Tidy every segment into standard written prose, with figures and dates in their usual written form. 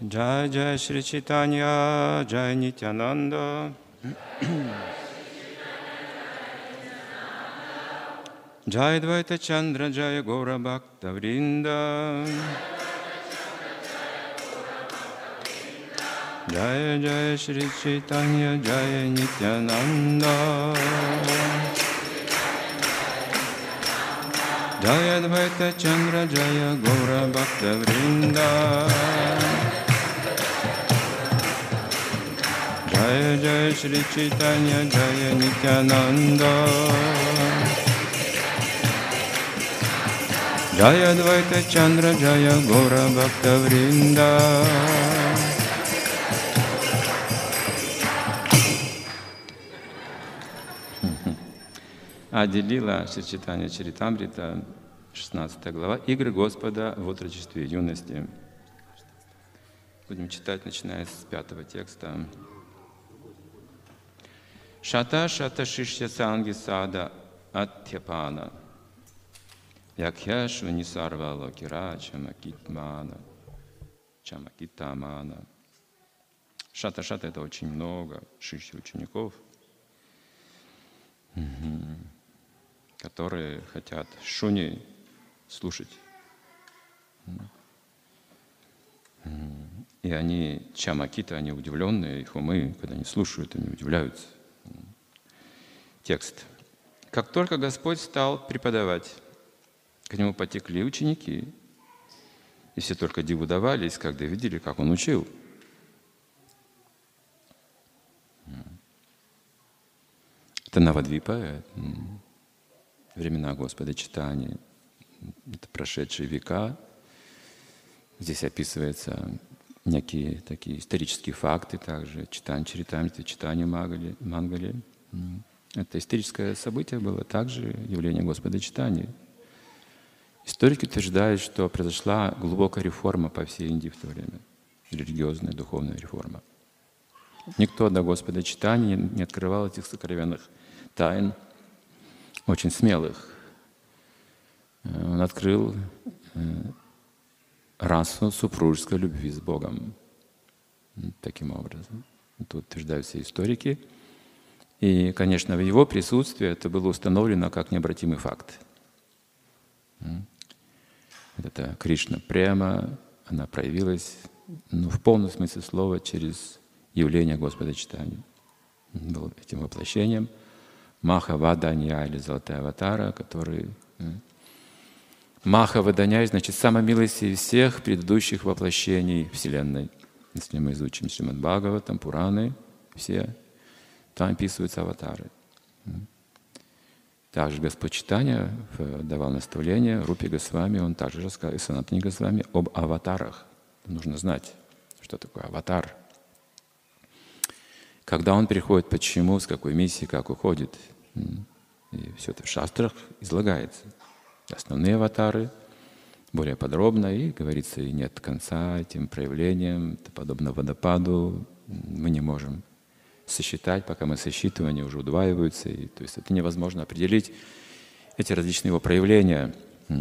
Jai Jai Shri Chaitanya, Jai Nityananda. Jai Dvaita Chandra, Jai Gaura Bhakta Vrinda. Jai Jai Shri Chaitanya, Jai Nityananda. Jai Dvaita Chandra, Jai Gaura Bhakta Vrinda. Jai Jai Shri Chaitanya, Jai Nityananda. Jai Advaita Chandra, Jaya Gaura Bhakta Vrinda. Ади Лила Шри Чайтанья Чаритамрита, 16 глава, Игры Господа в отрочестве и юности. Будем читать, начиная с 5 текста. Шата Шата Шишья Санги Сада Атхяпана. Якхяшу Нисарва Локира Чамакитмана. Чамакитамана. Шата-шата — это очень много, 6 учеников, которые хотят шуни слушать. И они, чамакита, они удивленные, их умы, когда они слушают, они удивляются. Текст. Как только Господь стал преподавать, к нему потекли ученики, и все только диву давались, когда видели, как он учил. Это Навадвипа, времена Господа Чайтаньи, это прошедшие века. Здесь описываются некие такие исторические факты, также Чайтанья Чаритамрита, Чайтанья Мангали. Это историческое событие было также явление Господа Чайтаньи. Историки утверждают, что произошла глубокая реформа по всей Индии в то время, религиозная, духовная реформа. Никто до Господа Чайтаньи не открывал этих сокровенных тайн, очень смелых. Он открыл расу супружеской любви с Богом. Таким образом. Это утверждают все историки. И, конечно, в его присутствии это было установлено как необратимый факт. Это Кришна према, она проявилась в полном смысле слова через явление Господа Чайтаньи. Был этим воплощением Маха-Ваданья или Золотая Аватара, который… Маха-Ваданья значит самая милостивая из всех предыдущих воплощений Вселенной. Если мы изучим Шримад-Бхагаватам, Пураны, все, там описываются аватары. Также Господь Чайтанья давал наставление Рупе Госвами, он также рассказывал, и Санатани Госвами, об аватарах. Нужно знать, что такое аватар. Когда он приходит, почему, с какой миссией, как уходит. И все это в шастрах излагается. Основные аватары более подробно, и говорится, и нет конца этим проявлениям, это подобно водопаду, мы не можем сосчитать, пока мы сосчитываем, они уже удваиваются. И, то есть это невозможно определить эти различные его проявления.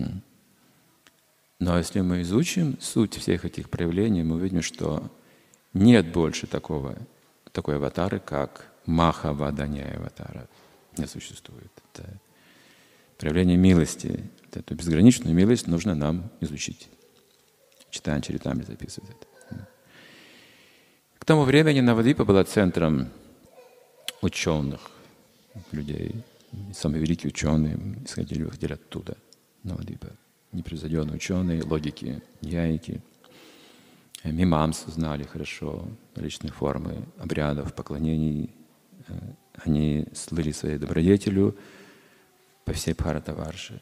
Но если мы изучим суть всех этих проявлений, мы увидим, что нет больше такой аватары, как Маха-Ваданья аватара. Не существует. Это проявление милости. Эту безграничную милость нужно нам изучить. Чайтанья Чаритамрита записывает это. К тому времени Навадвипа была центром ученых людей. Самые великие ученые выходили оттуда, Навадвипа. Непревзойденные ученые, логики, ньяйики, мимамсу знали хорошо, различные формы обрядов, поклонений. Они слыли своей добродетелью по всей Бхаратаварше.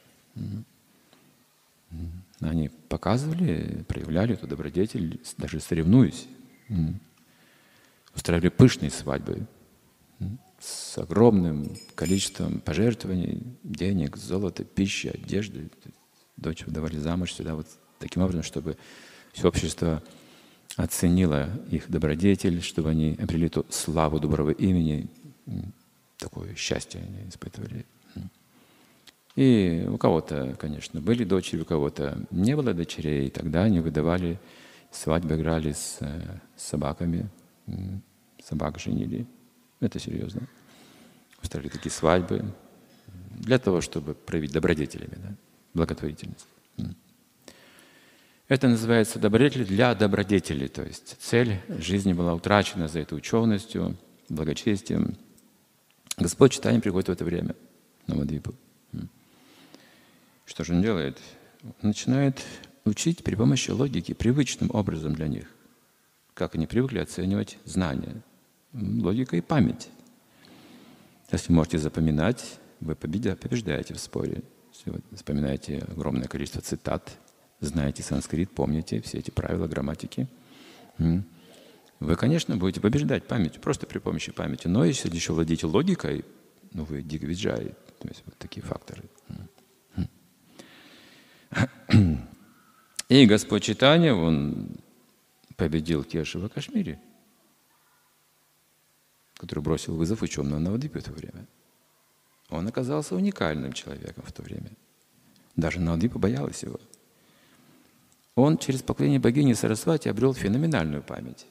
Они показывали, проявляли эту добродетель, даже соревнуясь. Устраивали пышные свадьбы с огромным количеством пожертвований, денег, золота, пищи, одежды. Дочь выдавали замуж сюда вот таким образом, чтобы все общество оценило их добродетель, чтобы они обрели ту славу доброго имени. Такое счастье они испытывали. И у кого-то, конечно, были дочери, у кого-то не было дочерей, и тогда они выдавали свадьбы играли с собаками, собак женили. Это серьезно. Устроили такие свадьбы для того, чтобы проявить добродетелями, да? Благотворительность. Это называется добродетель для добродетелей. То есть цель жизни была утрачена за этой ученостью, благочестием. Господь читанием приходит в это время на Навадвипу. Что же Он делает? Он начинает учить при помощи логики, привычным образом для них. Как они привыкли оценивать знания. Логика и память. Если можете запоминать, вы побеждаете в споре. Если вы вспоминаете огромное количество цитат, знаете санскрит, помните все эти правила грамматики, вы, конечно, будете побеждать памятью, просто при помощи памяти. Но если еще владеете логикой, вы дигвиджай, то есть вот такие факторы. И Господь Чайтанья, Он победил Кешава в Кашмире, который бросил вызов ученым на Навадвипе в то время. Он оказался уникальным человеком в то время. Даже Навадвипа боялась его. Он через поклонение богини Сарасвати обрел феноменальную память.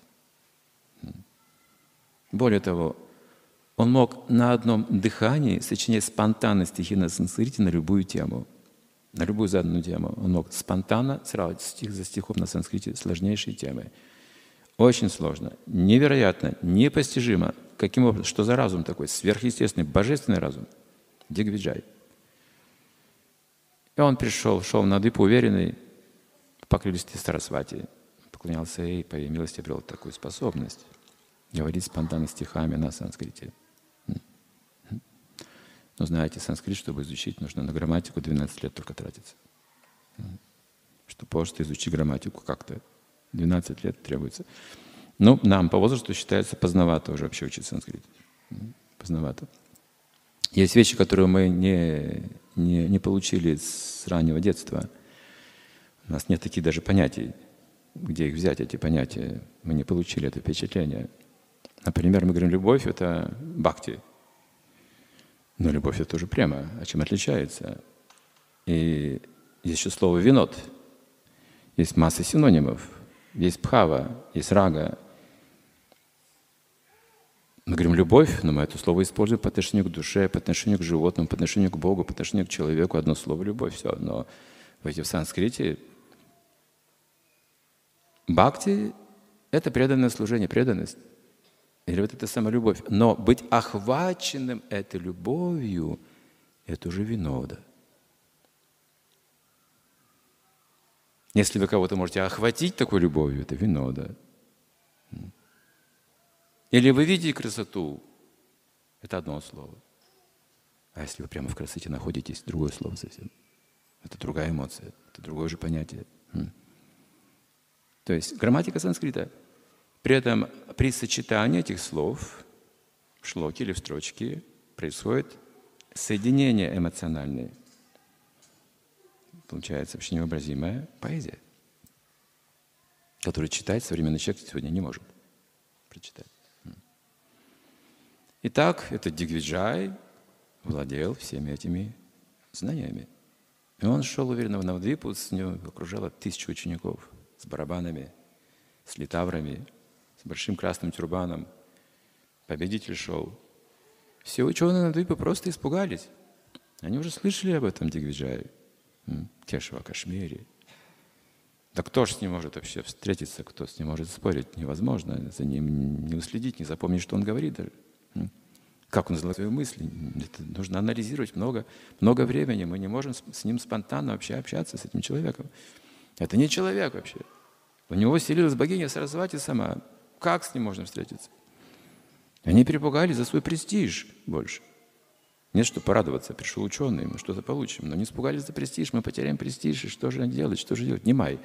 Более того, он мог на одном дыхании сочинять спонтанно стихи на санскрите на любую тему, на любую заданную тему. Он мог спонтанно, сразу стих за стихом на санскрите, сложнейшие темы. Очень сложно, невероятно, непостижимо. Каким образом? Что за разум такой? Сверхъестественный, божественный разум. Дигвиджай. И он шел на Навадвипу уверенный, покрылись Сарасвати, поклонялся ей, по ее милости обрел такую способность говорить спонтанно стихами на санскрите. Но знаете, санскрит, чтобы изучить, нужно на грамматику 12 лет только тратиться. Чтобы просто изучить грамматику как-то. 12 лет требуется. Ну, нам по возрасту считается поздновато уже вообще учить санскрит. Поздновато. Есть вещи, которые мы не получили с раннего детства. У нас нет таких даже понятий. Где их взять, эти понятия? Мы не получили это впечатление. Например, мы говорим, любовь — это бхакти. Но любовь — это тоже према. А чем отличается? И есть еще слово «винод». Есть масса синонимов. Есть бхава, есть рага. Мы говорим «любовь», но мы это слово используем по отношению к душе, по отношению к животному, по отношению к Богу, по отношению к человеку. Одно слово «любовь» — все. Но в санскрите бхакти — это преданное служение, преданность. Или вот это самолюбовь. Но быть охваченным этой любовью — это уже винода. Если вы кого-то можете охватить такой любовью, это винода. Или вы видите красоту — это одно слово. А если вы прямо в красоте находитесь, другое слово совсем. Это другая эмоция, это другое же понятие. То есть грамматика санскрита. При этом при сочетании этих слов в шлоке или в строчке происходит соединение эмоциональное. Получается вообще невообразимая поэзия, которую читать современный человек сегодня не может прочитать. Итак, этот Дигвиджай владел всеми этими знаниями. И он шел уверенно в Навадвипу, с ним окружало 1000 учеников с барабанами, с литаврами, с большим красным тюрбаном. Победитель шел. Все ученые Навадвипы просто испугались. Они уже слышали об этом Дигвиджае, Кешава в Кашмире. Да кто ж с ним может вообще встретиться, кто с ним может спорить? Невозможно за ним не уследить, не запомнить, что он говорит даже. Как он излагает свои мысли. Это нужно анализировать много времени. Мы не можем с ним спонтанно вообще общаться, с этим человеком. Это не человек вообще. У него селилась богиня Сарасвати сама. Как с ним можно встретиться? Они перепугались за свой престиж больше. Нет, что порадоваться, пришел ученый, мы что-то получим. Но не испугались за престиж, мы потеряем престиж. И что же делать, что же делать? Нимай.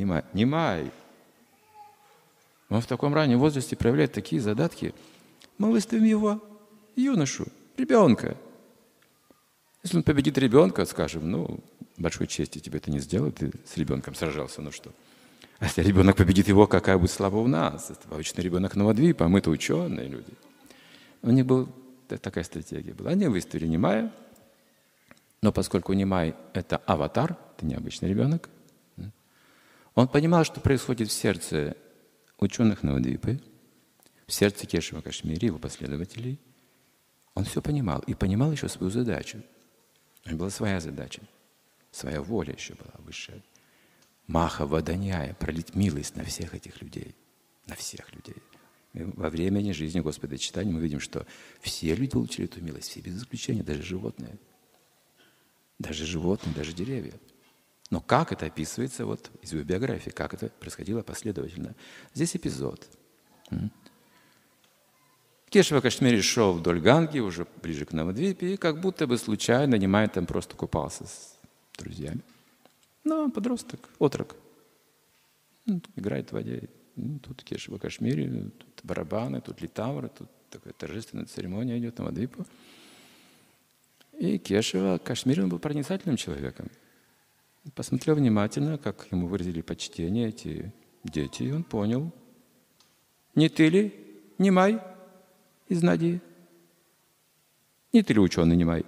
Он в таком раннем возрасте проявляет такие задатки. Мы выставим его, юношу, ребенка. Если он победит ребенка, скажем, большой чести тебе это не сделал, ты с ребенком сражался, что? А если ребенок победит его, какая будет слава у нас? Это обычный ребенок Навадвипа, а мы-то ученые люди. У них была такая стратегия. Они выставили Нимая, но поскольку Нимай — это аватар, это необычный ребенок, Он понимал, что происходит в сердце ученых Навадвипы, в сердце Кешава Кашмири, его последователей. Он все понимал. И понимал еще свою задачу. У него была своя задача. Своя воля еще была высшая. Маха Ваданяя, пролить милость на всех этих людей. На всех людей. И во времени жизни Господа читания мы видим, что все люди получили эту милость, все без исключения, даже животные. Даже животные, даже деревья. Но как это описывается вот из его биографии, как это происходило последовательно. Здесь эпизод. Кешава Кашмири шел вдоль Ганги, уже ближе к Навадвипе, и как будто бы случайно, Нимай там просто купался с друзьями. Ну, он подросток, отрок. Играет в воде. Тут Кешава Кашмири, тут барабаны, тут литавры, тут такая торжественная церемония идет на Навадвипу. И Кешава Кашмири, он был проницательным человеком. Посмотрел внимательно, как ему выразили почтение эти дети, и он понял. Не ты ли, Нимай, из Надии? Не ты ли ученый, Нимай?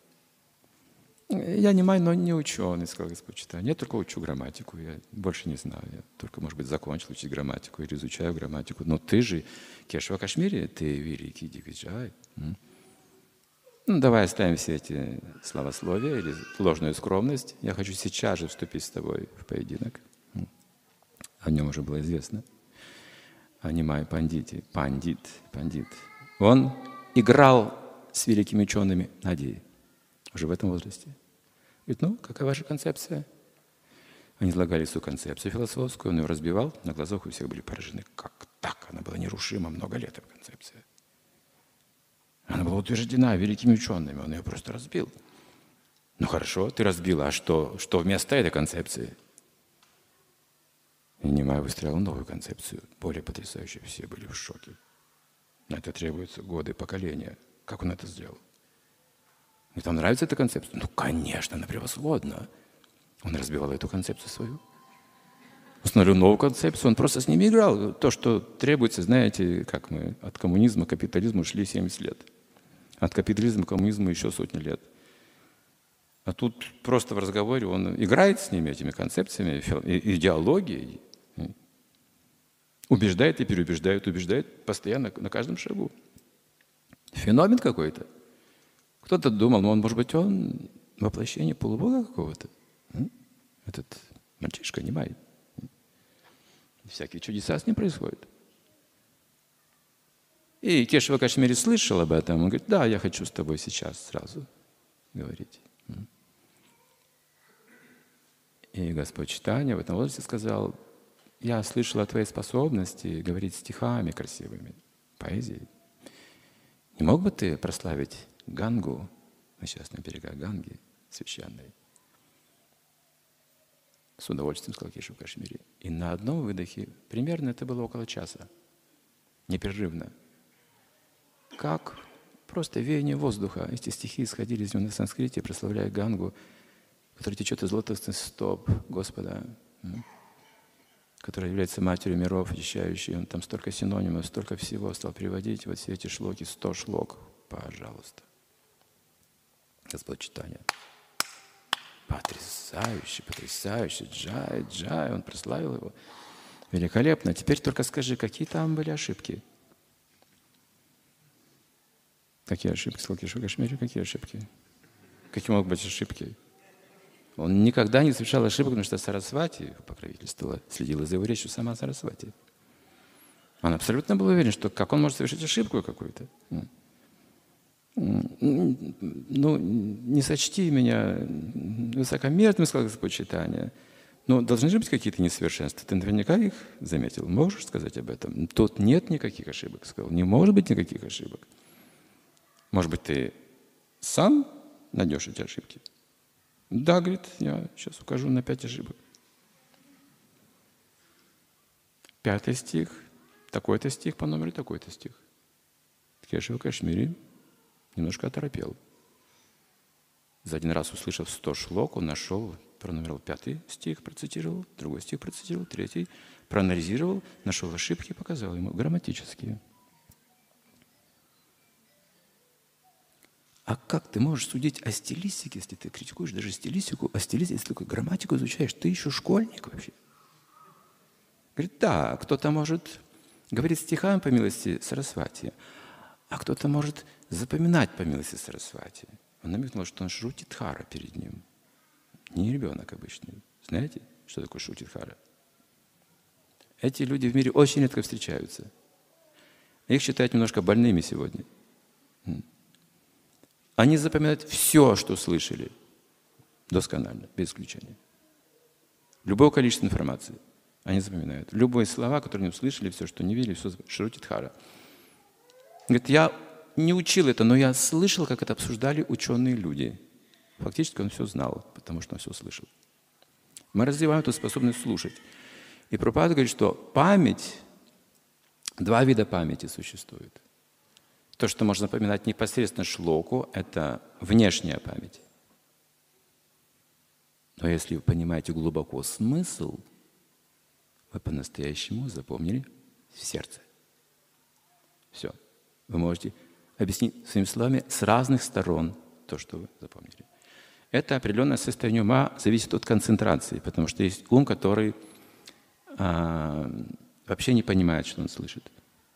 Я Нимай, но не ученый, сказал Господь читания. Я только учу грамматику, я больше не знаю. Я только, может быть, закончил учить грамматику или изучаю грамматику. Но ты же, Кешава Кашмири, ты великий Дигвиджай. Ну, давай оставим все эти славословия или ложную скромность. Я хочу сейчас же вступить с тобой в поединок. О нем уже было известно. О Нимай Пандите. Пандит. Он играл с великими учеными Надии уже в этом возрасте. Говорит, ну, какая ваша концепция? Они излагали свою концепцию философскую, он ее разбивал, на глазах у всех были поражены. Как так? Она была нерушима много лет, эта концепция. Она была утверждена великими учеными, он ее просто разбил. Ну хорошо, ты разбил, а что вместо этой концепции? И Нимай выстроил новую концепцию, более потрясающую. Все были в шоке. На это требуются годы, поколения. Как он это сделал? И вам нравится эта концепция? Ну, конечно, она превосходна. Он разбивал эту концепцию свою. Установил новую концепцию, он просто с ними играл. То, что требуется, знаете, как мы от коммунизма к капитализму шли 70 лет. От капитализма к коммунизму еще сотни лет. А тут просто в разговоре он играет с ними, этими концепциями, идеологией. Убеждает и переубеждает, убеждает постоянно на каждом шагу. Феномен какой-то. Кто-то думал, ну, может быть, он воплощение полубога какого-то. Этот мальчишка Нимай. Всякие чудеса с ним происходят. И Кешава Кашмири слышал об этом. Он говорит, да, я хочу с тобой сейчас сразу говорить. И Господь читания в этом возрасте сказал, я слышал о твоей способности говорить стихами красивыми, поэзией. Не мог бы ты прославить Гангу, на сейчас на берегах Ганги, священной? С удовольствием сказал Кешава Кашмири. И на одном выдохе, примерно это было около часа, непрерывно, как просто веяние воздуха. Эти стихи исходили из него на санскрите, прославляя Гангу, которая течет из лотосных стоп Господа, которая является матерью миров, очищающей. Он там столько синонимов, столько всего стал приводить. Вот все эти шлоки, 100 шлок, пожалуйста. Господь читания. Потрясающе, потрясающе. Джай, он прославил его. Великолепно. Теперь только скажи, какие там были ошибки? Какие ошибки? Сказал Кешава Кашмири, какие ошибки? Какие могут быть ошибки? Он никогда не совершал ошибок, потому что Сарасвати покровительствовала, следила за его речью сама Сарасвати. Он абсолютно был уверен, что как он может совершить ошибку какую-то. Ну, не сочти меня высокомерным, сказал Господь читания. Но должны же быть какие-то несовершенства. Ты наверняка их заметил. Можешь сказать об этом? Тут нет никаких ошибок, сказал. Не может быть никаких ошибок. Может быть, ты сам найдешь эти ошибки? Да, говорит, я сейчас укажу на 5 ошибок. 5 стих, такой-то стих по номеру, такой-то стих. Кешава Кашмири немножко оторопел. За один раз, услышав 100 шлок, он нашел, пронумеровал 5 стих, процитировал, другой стих процитировал, 3, проанализировал, нашел ошибки и показал ему грамматические. А как ты можешь судить о стилистике, если ты критикуешь даже стилистику, а стилистику, если ты грамматику изучаешь, ты еще школьник вообще. Говорит, да, кто-то может говорить стихами по милости Сарасвати, а кто-то может запоминать по милости Сарасвати. Он намекнул, что он Шрутидхара перед ним. Не ребенок обычный. Знаете, что такое Шрутидхара? Эти люди в мире очень редко встречаются. Их считают немножко больными сегодня. Они запоминают все, что слышали, досконально, без исключения. Любое количество информации они запоминают. Любые слова, которые они услышали, все, что не видели, все Шрутидхара. Говорит, я не учил это, но я слышал, как это обсуждали ученые люди. Фактически он все знал, потому что он все слышал. Мы развиваем эту способность слушать. И Прабхупада говорит, что память, два вида памяти существует. То, что можно запоминать непосредственно шлоку, это внешняя память. Но если вы понимаете глубоко смысл, вы по-настоящему запомнили в сердце. Все. Вы можете объяснить своими словами с разных сторон то, что вы запомнили. Это определенное состояние ума зависит от концентрации, потому что есть ум, который вообще не понимает, что он слышит.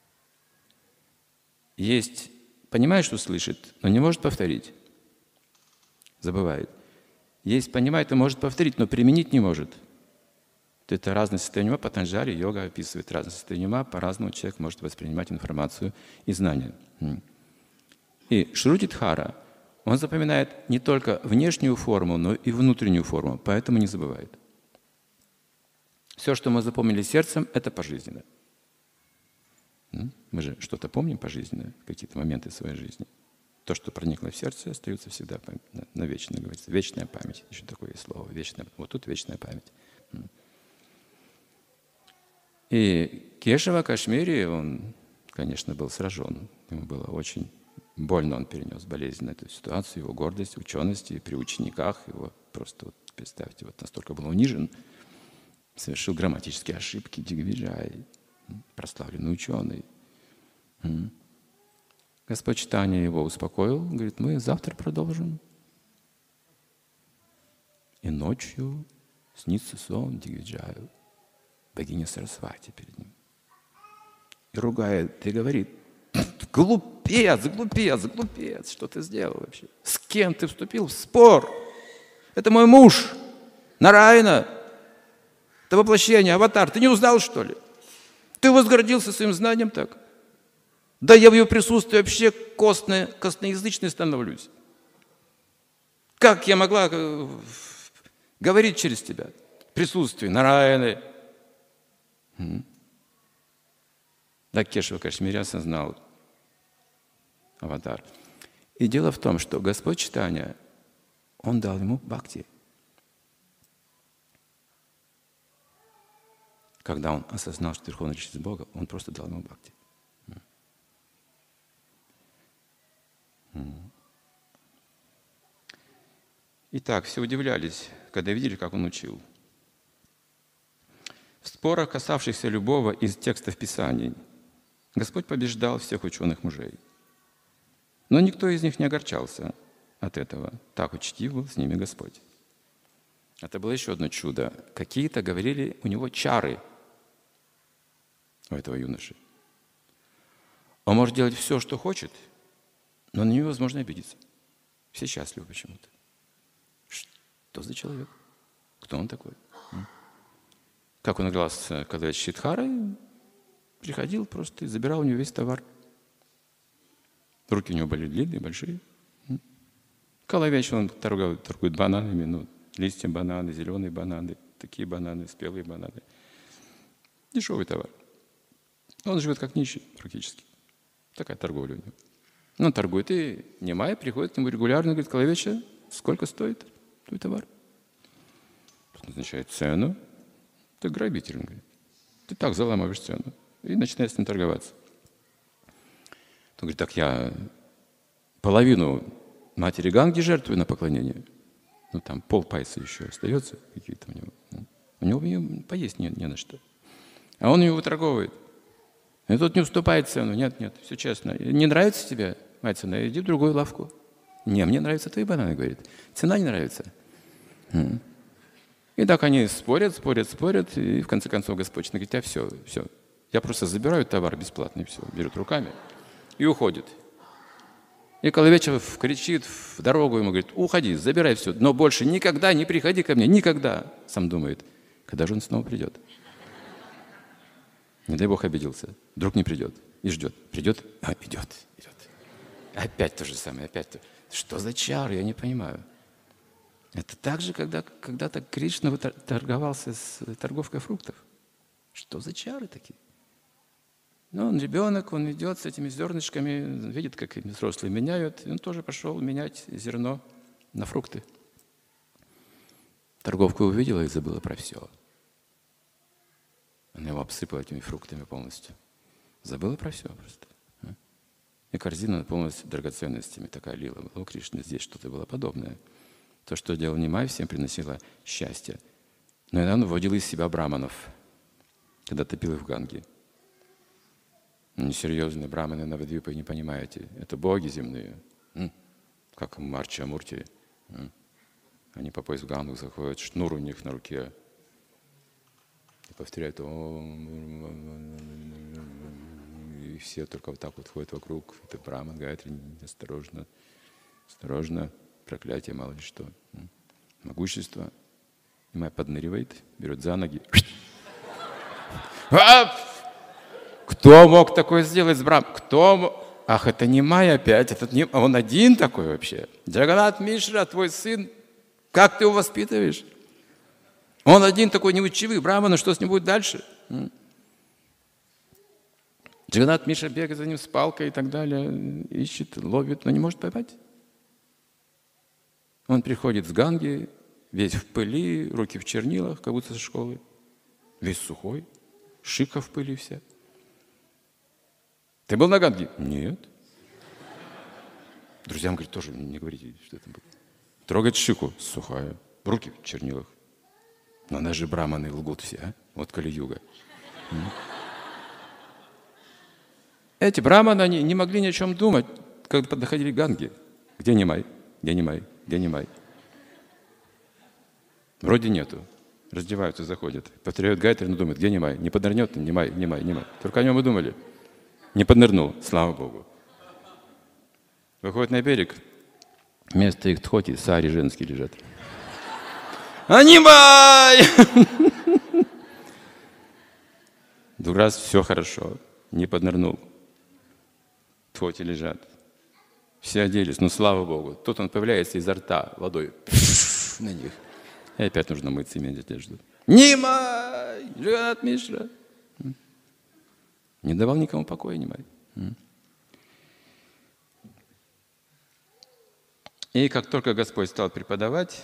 Есть, понимает, что слышит, но не может повторить. Забывает. Есть, понимает и может повторить, но применить не может. Это разные состояния ума. Патанджали, йога описывает разные состояния ума. По-разному человек может воспринимать информацию и знания. И Шрутидхара, он запоминает не только внешнюю форму, но и внутреннюю форму, поэтому не забывает. Все, что мы запомнили сердцем, это пожизненно. Мы же что-то помним пожизненно, какие-то моменты своей жизни. То, что проникло в сердце, остается всегда навечно, говорится. Вечная память. Еще такое есть слово. Вечная. Вот тут вечная память. И Кешава Кашмири, он, конечно, был сражен. Ему было очень больно, он перенес болезненно эту ситуацию, его гордость, ученость, и при учениках его просто, вот, представьте, вот настолько был унижен, совершил грамматические ошибки, Дигвиджай, прославленный ученый. Господь Чайтанья его успокоил, говорит, мы завтра продолжим. И ночью снится сон Дигвиджаю, богиня Сарасвати перед ним. И ругает, и говорит, глупец, глупец, глупец, что ты сделал вообще? С кем ты вступил в спор? Это мой муж, Нараяна, это воплощение, аватар. Ты не узнал, что ли? Ты возгордился своим знанием так? Да я в ее присутствии вообще костноязычной становлюсь. Как я могла говорить через тебя в присутствии Нараяны? Да, Кешава Кашмири осознал аватар. И дело в том, что Господь Чайтанья, он дал ему бхакти. Когда он осознал, что Верховная Личность Бога, он просто дал ему бхакти. Итак, все удивлялись, когда видели, как он учил. В спорах, касавшихся любого из текстов Писаний, Господь побеждал всех ученых мужей. Но никто из них не огорчался от этого. Так учтив был с ними Господь. Это было еще одно чудо. Какие-то говорили, у него чары, у этого юноши. Он может делать все, что хочет, но на него невозможно обидеться. Все счастливы почему-то. Что за человек? Кто он такой? Как он играл с Калавеч Шидхарой, приходил просто и забирал у него весь товар. Руки у него были длинные, большие. Калавеч, он торгует бананами, листья бананы, зеленые бананы, такие бананы, спелые бананы. Дешевый товар. Он живет как нищий практически. Такая торговля у него. Он торгует, и Немай приходит к нему регулярно, говорит, Калавеча, сколько стоит твой товар? Он назначает цену. Ты грабитель, он говорит. Ты так заламываешь цену. И начинает с ним торговаться. Он говорит, так я половину матери Ганги жертвую на поклонение. Там полпайса еще остается какие-то у него. У него поесть не на что. А он его выторговывает. И тот не уступает цену. Нет, все честно. Не нравится тебе, мать цена, иди в другую лавку. Не, мне нравятся твои бананы, говорит. Цена не нравится. И так они спорят, и в конце концов Господь говорит: а все, я просто забираю товар бесплатно, и все, берет руками и уходит. И Коловечев кричит в дорогу ему, говорит: уходи, забирай все, но больше никогда не приходи ко мне, никогда. Сам думает, когда же он снова придет? Не дай Бог обиделся, вдруг не придет. И ждет, придет, идет. Опять то же самое, опять то. Что за чар, я не понимаю. Это так же, когда-то Кришна торговался с торговкой фруктов. Что за чары такие? Ну, он ребенок, он идет с этими зернышками, видит, как взрослые меняют, и он тоже пошел менять зерно на фрукты. Торговка увидела и забыла про все. Она его обсыпала этими фруктами полностью. Забыла про все просто. И корзина полностью драгоценностями такая лила. У Кришны здесь что-то было подобное. То, что делал Нимай, всем приносило счастье. Но иногда он выводил из себя браманов, когда топил их в Ганге. Несерьезные браманы Навадвипы, не понимаете. Это боги земные. Как Марча Амурти. Они по пояс в Гангу заходят, шнур у них на руке. И повторяют: и все только вот так вот ходят вокруг. Это Браман, Гайатри, осторожно, проклятие, мало ли что. Могущество. Нимай подныривает, берет за ноги. Кто мог такое сделать с Браманом? Кто мог? Ах, это Нимай опять, он один такой вообще. Джаганат Мишра, твой сын, как ты его воспитываешь? Он один такой неучивый, Брамана, что с ним будет дальше? Джаганат Мишра бегает за ним с палкой и так далее, ищет, ловит, но не может поймать. Он приходит с Ганги, весь в пыли, руки в чернилах, как будто со школы, весь сухой, шика в пыли вся. Ты был на Ганге? Нет. Друзьям, говорит, тоже не говорите, что это было. Трогает шику, сухая, руки в чернилах. Но нас же браманы лгут все, а? Вот Кали-юга. Эти браманы, они не могли ни о чем думать, когда подходили к Ганге. Где Нимай? Где Нимай? Где Нимай? Вроде нету. Раздеваются, заходят. Повторяют Гайатри, но думают: где Нимай? Не поднырнет? Нимай. Только о нем и думали. Не поднырнул, слава Богу. Выходят на берег. Вместо их тхоти сари женские лежат. А Нимай! Раз все хорошо. Не поднырнул. Тхоти лежат. Все оделись, ну слава Богу. Тут он появляется изо рта водой на них. И опять нужно мыться и менять одежду. Нимай! Джаганат Мишра! Не давал никому покоя Нимай. И как только Господь стал преподавать,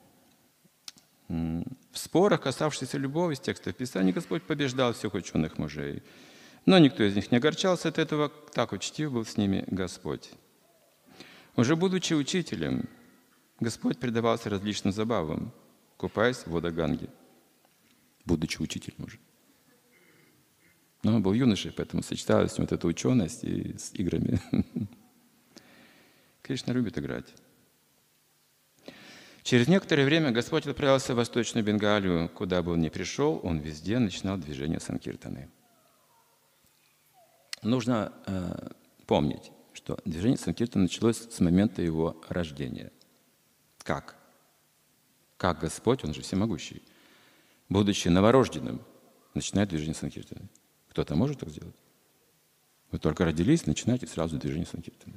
в спорах, касавшихся любого из текстов Писания, Господь побеждал всех ученых мужей. Но никто из них не огорчался от этого, так учтив был с ними Господь. Уже будучи учителем, Господь предавался различным забавам, купаясь в водах Ганги, будучи учителем уже. Но он был юношей, поэтому сочеталась с ним вот эта ученость и с играми. Кришна любит играть. Через некоторое время Господь отправился в Восточную Бенгалию. Куда бы он ни пришел, он везде начинал движение санкиртаны. Нужно помнить, что движение санкиртаны началось с момента его рождения. Как? Как Господь, он же всемогущий, будучи новорожденным, начинает движение санкиртаны. Кто-то может так сделать? Вы только родились, начинаете сразу движение санкиртаны.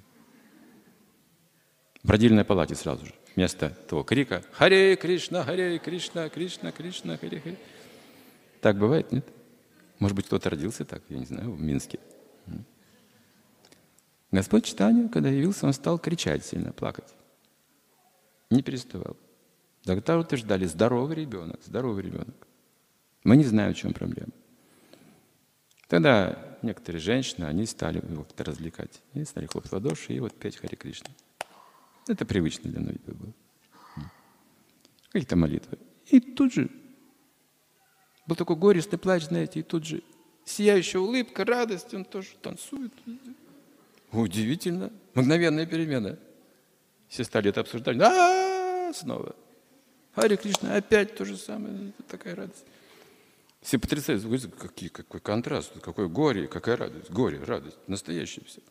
В родильной палате сразу же. Вместо того крика «Харе Кришна, Кришна, Кришна, Харе Харе». Так бывает, нет? Может быть, кто-то родился так, я не знаю, в Минске. Господь Чайтанья, когда явился, он стал кричать сильно, плакать. Не переставал. Доктора утверждали: здоровый ребенок. Мы не знаем, в чем проблема. Тогда некоторые женщины, они стали его как-то развлекать. И стали хлопать в ладоши и вот петь Харе Кришна. Это привычно для новичков было. Какие-то молитвы. И тут же был такой горестный плач, знаете, и тут же сияющая улыбка, радость, он тоже танцует. Удивительно. Мгновенная перемена. Все стали это обсуждать. Снова. Харе Кришна, опять то же самое, такая радость. Все потрясаются, какой контраст, какое горе, какая радость, горе, радость, настоящее все.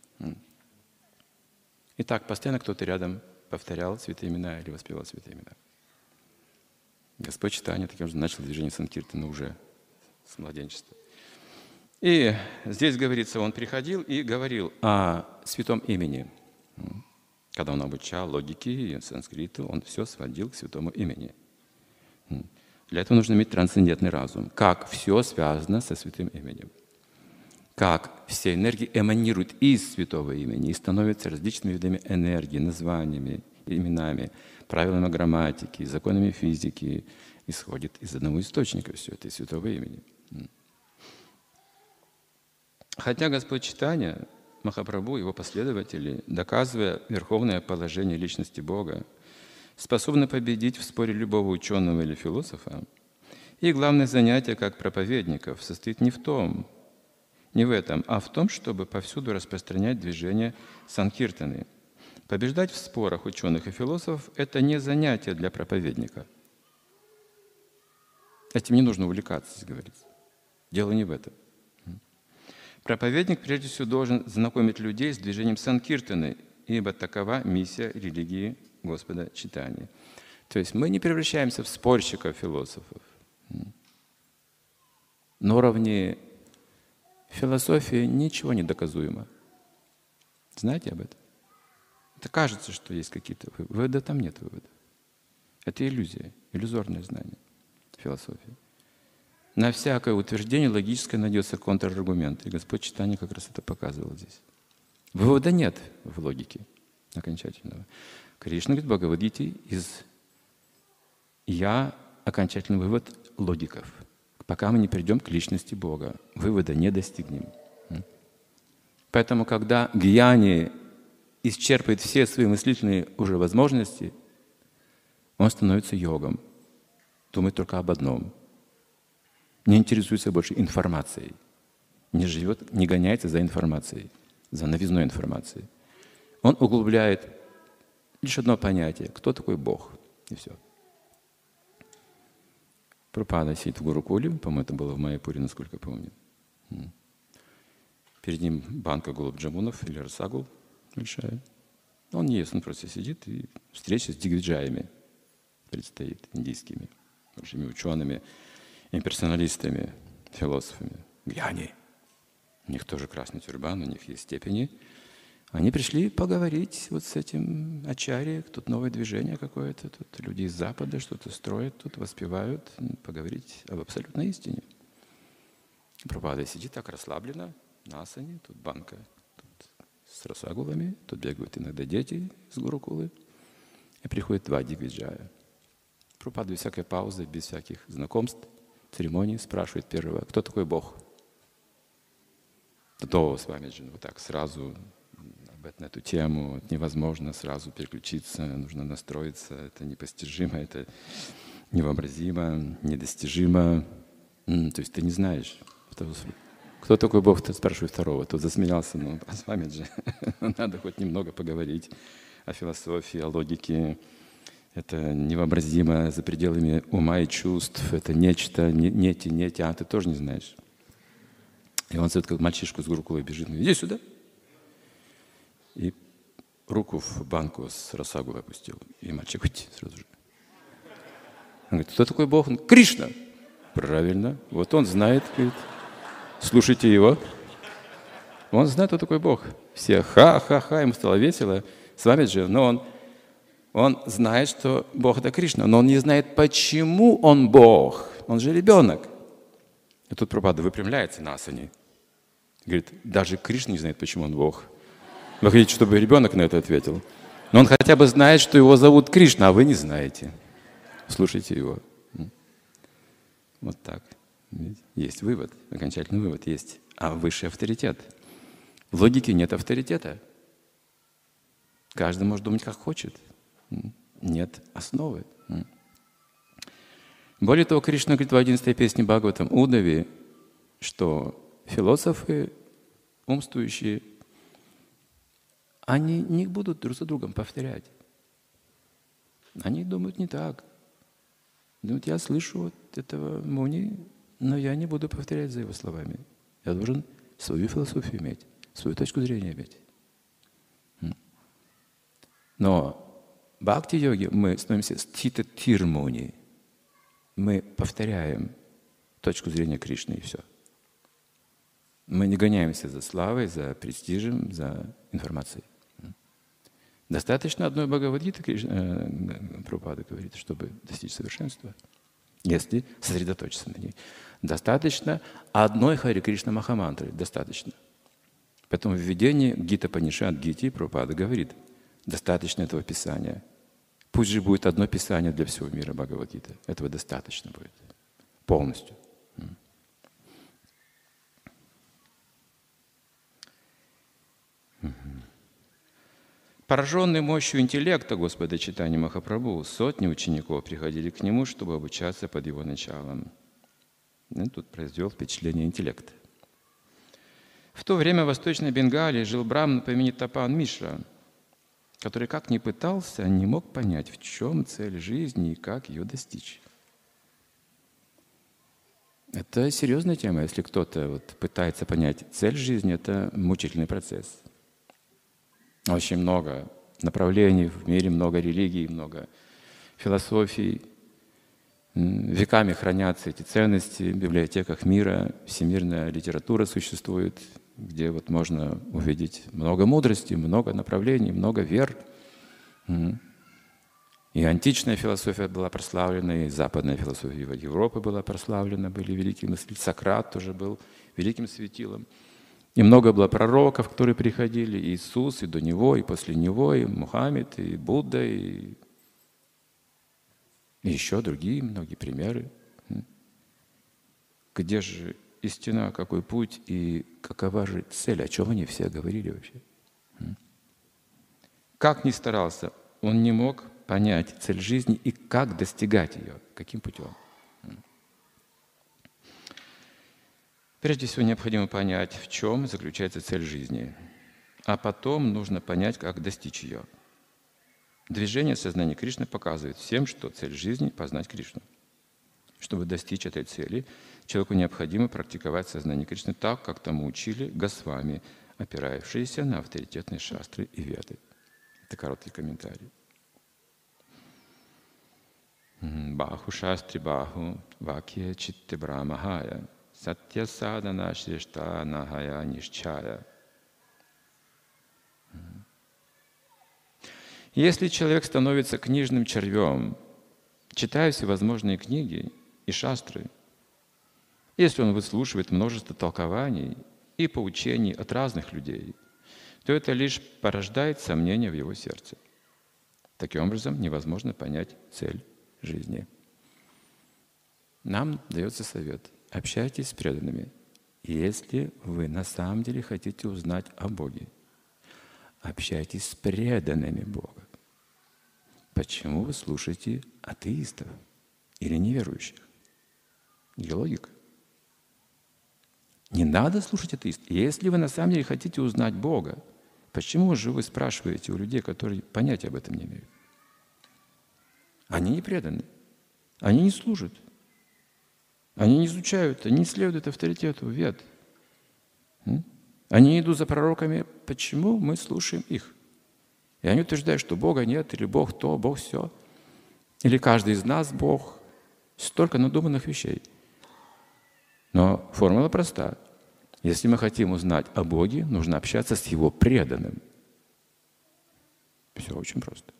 И так постоянно кто-то рядом повторял святые имена или воспевал святые имена. Господь Чайтанья таким же начал движение Санкиртана уже с младенчества. И здесь говорится, он приходил и говорил о святом имени. Когда он обучал логике и санскриту, он все сводил к святому имени. Для этого нужно иметь трансцендентный разум. Как все связано со святым именем. Как все энергии эманируют из святого имени и становятся различными видами энергии, названиями, именами, правилами грамматики, законами физики. Исходит из одного источника все это, из святого имени. Хотя Господь Чайтанья, Махапрабху, его последователи, доказывая верховное положение личности Бога, способны победить в споре любого ученого или философа. И главное занятие как проповедников состоит не в этом, а в том, чтобы повсюду распространять движение санкиртаны. Побеждать в спорах ученых и философов – это не занятие для проповедника. Этим не нужно увлекаться, здесь говорится. Дело не в этом. Проповедник, прежде всего, должен знакомить людей с движением санкиртаны, ибо такова миссия религии Господа Чайтаньи. То есть мы не превращаемся в спорщиков, философов. На уровне философии ничего не доказуемо. Знаете об этом? Это кажется, что есть какие-то выводы, там нет выводов. Это иллюзия, иллюзорное знание философии. На всякое утверждение логическое найдется контраргумент. И Господь Чайтанья как раз это показывал здесь. Вывода нет в логике окончательного. Кришна говорит в Бхагавад-гите из «Я» окончательный вывод логиков. Пока мы не придем к личности Бога, вывода не достигнем. Поэтому, когда гьяни исчерпывает все свои мыслительные уже возможности, он становится йогом. Думает только об одном. Не интересуется больше информацией. Не живет, не гоняется за информацией, за новизной информацией. Он углубляет лишь одно понятие. Кто такой Бог? И все. Прабхупада сидит в Гурукуле, по-моему, это было в Майяпуре, насколько я помню. Перед ним банка гулаб-джамунов или расагул большая. Он не ест, он просто сидит, и встреча с дигвиджаями предстоит, индийскими, большими учеными, имперсоналистами, философами. Гьяни. У них тоже красный тюрбан, у них есть степени. Они пришли поговорить вот с этим ачарьей, тут новое движение какое-то, тут люди из Запада что-то строят, тут воспевают, поговорить об абсолютной истине. Прабхупада сидит так расслабленно, на асане, тут банка тут с расагулами, тут бегают иногда дети с Гурукулы, и приходят два дигвиджая. Прабхупада без всякой паузы, без всяких знакомств, церемоний спрашивает первого, кто такой Бог? До с вами же вот так сразу на эту тему невозможно сразу переключиться, нужно настроиться, это непостижимо, это невообразимо, недостижимо. То есть ты не знаешь, кто такой Бог, ты спрашиваешь второго, тот засмеялся, ну а с вами же надо хоть немного поговорить о философии, о логике. Это невообразимо за пределами ума и чувств, это нечто, нети, а ты тоже не знаешь. И он зовет, как мальчишку с Гурукулой бежит, иди сюда. И руку в банку с расагу опустил. И мальчик сразу же. Он говорит, кто такой Бог? Он говорит, Кришна. Правильно. Вот он знает, говорит, слушайте его. Он знает, кто такой Бог. Все ха-ха-ха, ему стало весело. С вами же, но он знает, что Бог это Кришна, но он не знает, почему он Бог. Он же ребенок. И тут Прабхупада выпрямляется на асане. Говорит, даже Кришна не знает, почему он Бог. Вы хотите, чтобы ребенок на это ответил? Но он хотя бы знает, что его зовут Кришна, а вы не знаете. Слушайте его. Вот так. Есть вывод, окончательный вывод есть. А высший авторитет. В логике нет авторитета. Каждый может думать, как хочет. Нет основы. Более того, Кришна говорит в 11-й песне Бхагаватам Удави, что философы, умствующие, они не будут друг за другом повторять. Они думают не так. Ну вот я слышу вот этого Муни, но я не буду повторять за его словами. Я должен свою философию иметь, свою точку зрения иметь. Но в бхакти-йоге мы становимся стхита-тир-муни. Мы повторяем точку зрения Кришны и все. Мы не гоняемся за славой, за престижем, за информацией. Достаточно одной Бхагавад-гиты, Прабхупада говорит, чтобы достичь совершенства, если сосредоточиться на ней. Достаточно одной Хари Кришна Махамантры, достаточно. Поэтому в введении Гита-Панишат Гити Прабхупада говорит, достаточно этого писания. Пусть же будет одно писание для всего мира Бхагавад-гита. Этого достаточно будет. Полностью. Пораженный мощью интеллекта Господа Чайтаньи Махапрабху, сотни учеников приходили к нему, чтобы обучаться под его началом. И тут произвел впечатление интеллекта. В то время в Восточной Бенгалии жил браман по имени Тапан Мишра, который как ни пытался, не мог понять, в чем цель жизни и как ее достичь. Это серьезная тема. Если кто-то пытается понять цель жизни, это мучительный процесс. Очень много направлений в мире, много религий, много философий. Веками хранятся эти ценности в библиотеках мира. Всемирная литература существует, где можно увидеть много мудрости, много направлений, много вер. И античная философия была прославлена, и западная философия Европы была прославлена, были великие мыслители. Сократ тоже был великим светилом. И много было пророков, которые приходили, и Иисус, и до Него, и после Него, и Мухаммед, и Будда, и еще другие многие примеры. Где же истина, какой путь и какова же цель? О чем они все говорили вообще? Как ни старался, он не мог понять цель жизни и как достигать ее, каким путем. Прежде всего, необходимо понять, в чем заключается цель жизни, а потом нужно понять, как достичь ее. Движение сознания Кришны показывает всем, что цель жизни — познать Кришну. Чтобы достичь этой цели, человеку необходимо практиковать сознание Кришны так, как тому учили Госвами, опирающиеся на авторитетные шастры и веды. Это короткий комментарий. Баху шастри баху вакья читте брамахая сатья садана шрешта нахая нишчая. Если человек становится книжным червем, читая всевозможные книги и шастры, если он выслушивает множество толкований и поучений от разных людей, то это лишь порождает сомнения в его сердце. Таким образом, невозможно понять цель жизни. Нам дается совет: общайтесь с преданными, если вы на самом деле хотите узнать о Боге. Общайтесь с преданными Бога. Почему вы слушаете атеистов или неверующих? Где логика? Не надо слушать атеистов. Если вы на самом деле хотите узнать Бога, почему же вы спрашиваете у людей, которые понятия об этом не имеют? Они не преданы, они не служат, они не изучают, они не следуют авторитету вед. Они идут за пророками. Почему мы слушаем их? И они утверждают, что Бога нет, или Бог то, Бог все, или каждый из нас Бог. Столько надуманных вещей. Но формула проста. Если мы хотим узнать о Боге, нужно общаться с Его преданным. Все очень просто.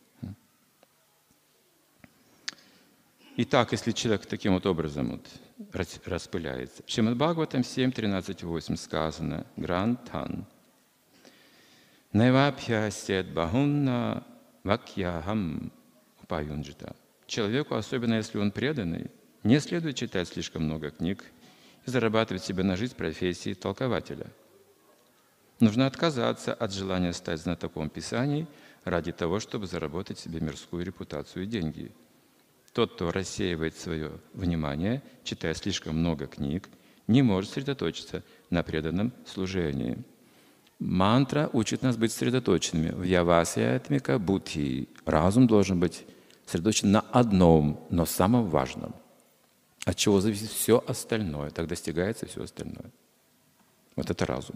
Итак, если человек таким образом распыляется. В Шримад Бхагаватам 7.13.8 сказано: Грантхан Найвабхьясет Бахунна Вакьяхам Упаюнджита. Человеку, особенно если он преданный, не следует читать слишком много книг и зарабатывать себе на жизнь профессии толкователя. Нужно отказаться от желания стать знатоком Писаний ради того, чтобы заработать себе мирскую репутацию и деньги. Тот, кто рассеивает свое внимание, читая слишком много книг, не может сосредоточиться на преданном служении. Мантра учит нас быть сосредоточенными. В явасьятмика будхи. Разум должен быть сосредоточен на одном, но самом важном, от чего зависит все остальное, так достигается все остальное. Вот это разум.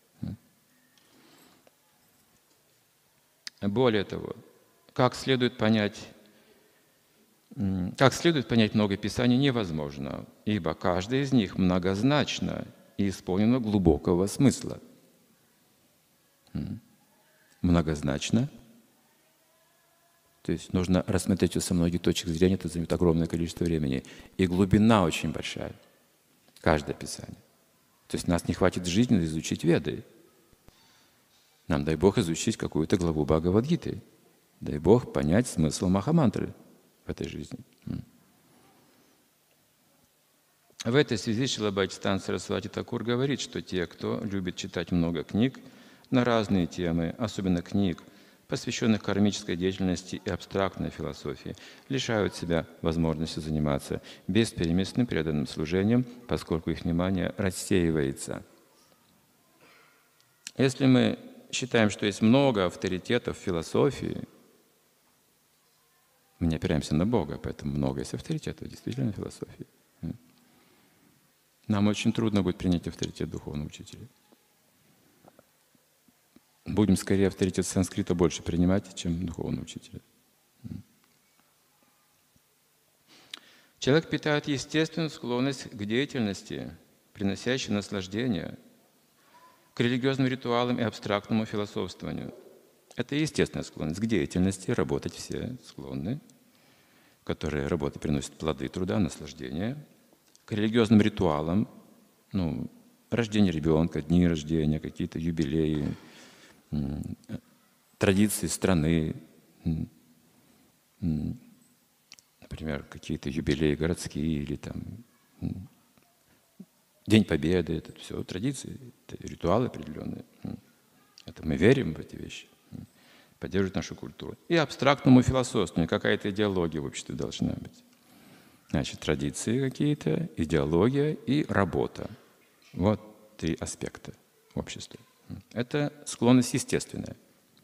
Более того, как следует понять много писаний невозможно, ибо каждое из них многозначно и исполнено глубокого смысла. Многозначно. То есть нужно рассмотреть все со многих точек зрения, это займет огромное количество времени. И глубина очень большая. Каждое писание. То есть нас не хватит жизни изучить Веды. Нам, дай Бог, изучить какую-то главу Бхагавад-гиты. Дай Бог понять смысл Махамантры в этой жизни. В этой связи Шрила Бхактисиданта Сарасвати Такур говорит, что те, кто любит читать много книг на разные темы, особенно книг, посвященных кармической деятельности и абстрактной философии, лишают себя возможности заниматься беспереместным преданным служением, поскольку их внимание рассеивается. Если мы считаем, что есть много авторитетов в философии, мы не опираемся на Бога, поэтому много есть авторитетов действительно в философии. Нам очень трудно будет принять авторитет духовного учителя. Будем скорее авторитет санскрита больше принимать, чем духовного учителя. Человек питает естественную склонность к деятельности, приносящей наслаждение, к религиозным ритуалам и абстрактному философствованию. Это естественная склонность к деятельности, работать все склонны, которые работа приносит плоды труда, наслаждения, к религиозным ритуалам, рождение ребенка, дни рождения, какие-то юбилеи, традиции страны, например, какие-то юбилеи городские или там День Победы, это все традиции, это ритуалы определенные. Это мы верим в эти вещи, поддерживают нашу культуру. И абстрактному философствованию, какая-то идеология в обществе должна быть. Значит, традиции какие-то, идеология и работа. Вот 3 аспекта общества. Это склонность естественная.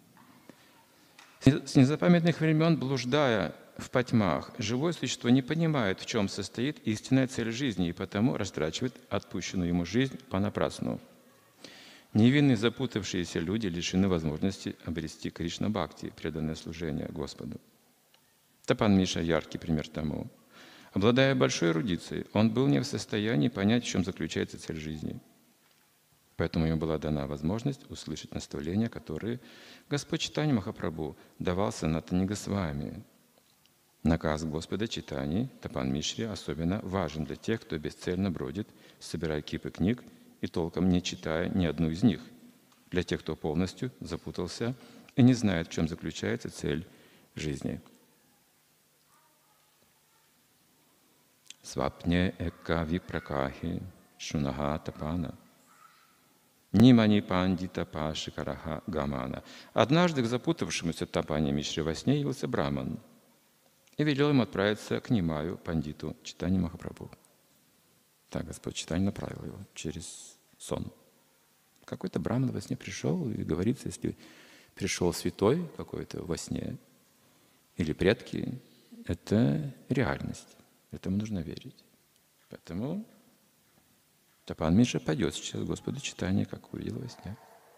С незапамятных времен, блуждая в потьмах, живое существо не понимает, в чем состоит истинная цель жизни, и потому растрачивает отпущенную ему жизнь понапрасну. Невинные запутавшиеся люди лишены возможности обрести Кришна-бхакти, преданное служение Господу. Тапан Миша — яркий пример тому. Обладая большой эрудицией, он был не в состоянии понять, в чем заключается цель жизни. Поэтому ему была дана возможность услышать наставления, которые Господь Чайтанья Махапрабху давал Санатани Госвами. Наказ Господа Чайтаньи Тапан Мишре особенно важен для тех, кто бесцельно бродит, собирая кипы книг и толком не читая ни одну из них, для тех, кто полностью запутался и не знает, в чем заключается цель жизни. Свапне экка випракахи шунаха тапана. Нимани пандита пашикараха гамана. Однажды к запутавшемуся Тапане Мишре во сне явился Браман и велел ему отправиться к Нимаю, пандиту Чайтаньи Махапрабху. Так Господь Чайтанья направил его через сон. Какой-то Браман во сне пришел, и говорится, если пришел святой какой-то во сне или предки, это реальность. Этому нужно верить. Поэтому Тапан Мишра пойдет сейчас Господу Чайтанье, как увидел во сне.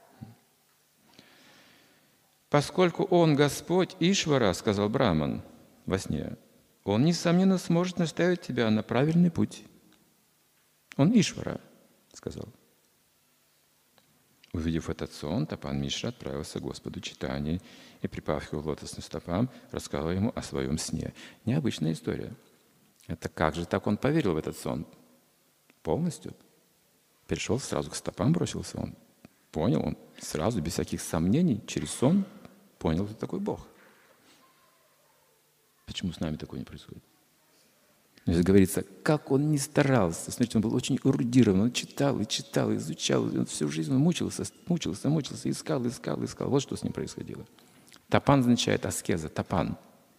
Поскольку он Господь Ишвара, сказал Браман во сне, он, несомненно, сможет наставить тебя на правильный путь. Он Ишвара, сказал. Увидев этот сон, Тапан Мишра отправился к Господу Чайтанье и, припав к его лотосным стопам, рассказал ему о своем сне. Необычная история. Это как же так он поверил в этот сон? Полностью. Перешел сразу к стопам, бросился он. Понял он сразу, без всяких сомнений, через сон понял, кто такой Бог. Почему с нами такое не происходит? Здесь говорится, как он ни старался. Смотрите, он был очень эрудирован, он читал, изучал. Он всю жизнь он мучился, искал. Вот что с ним происходило. Тапан означает аскеза, тапан.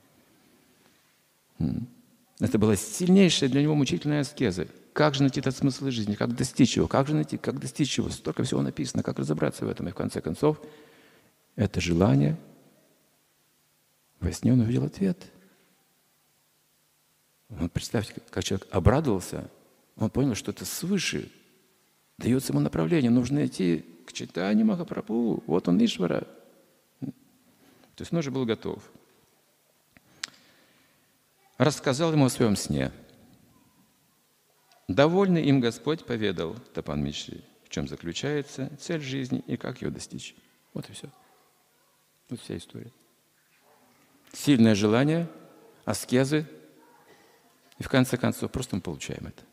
Это была сильнейшая для него мучительная аскеза. Как же найти этот смысл жизни? Как достичь его? Как достичь его? Столько всего написано. Как разобраться в этом? И в конце концов, это желание. Во сне он увидел ответ. Представьте, как человек обрадовался, он понял, что это свыше. Дается ему направление, нужно идти к Чайтанье Махапрабху. Вот он, Ишвара. То есть он уже был готов. Рассказал ему о своем сне. Довольный им Господь поведал Тапан Мишри, в чем заключается цель жизни и как ее достичь. Вот и все. Вот вся история. Сильное желание, аскезы, и в конце концов просто мы получаем это.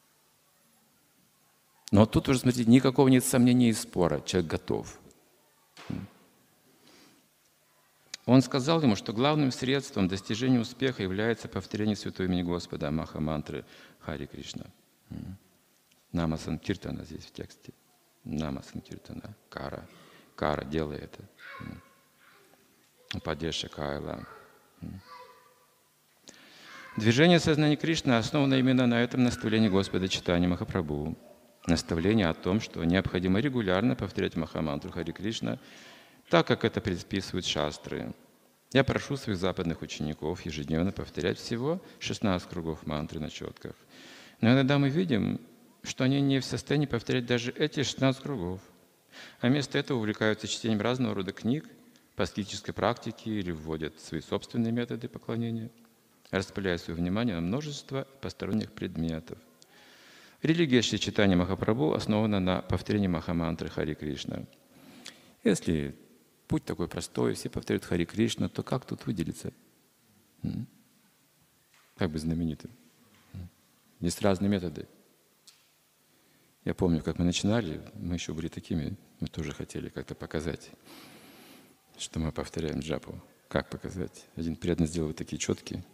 Но тут уже, смотрите, никакого нет сомнения и спора. Человек готов. Он сказал ему, что главным средством достижения успеха является повторение святого имени Господа, Маха-мантры Хари Кришна. Нама Санкиртана здесь в тексте. Нама Санкиртана. Кара. Кара, делай это. Падеша Кайла. Движение сознания Кришны основано именно на этом наставлении Господа Чайтаньи Махапрабху. Наставление о том, что необходимо регулярно повторять Махамантру Хари Кришна, так как это предписывают шастры. Я прошу своих западных учеников ежедневно повторять всего 16 кругов мантры на четках. Но иногда мы видим, что они не в состоянии повторять даже эти 16 кругов, а вместо этого увлекаются чтением разного рода книг по аскетической практике или вводят свои собственные методы поклонения, распыляя свое внимание на множество посторонних предметов. Религия Шри Чайтаньи Махапрабху основана на повторении Махамантры Хари Кришна. Если путь такой простой, все повторяют Хари Кришна, то как тут выделиться? Как бы знаменитым. Есть разные методы. Я помню, как мы начинали, мы еще были такими, мы тоже хотели как-то показать, что мы повторяем джапу. Как показать? Один преданный сделал вот такие четкие.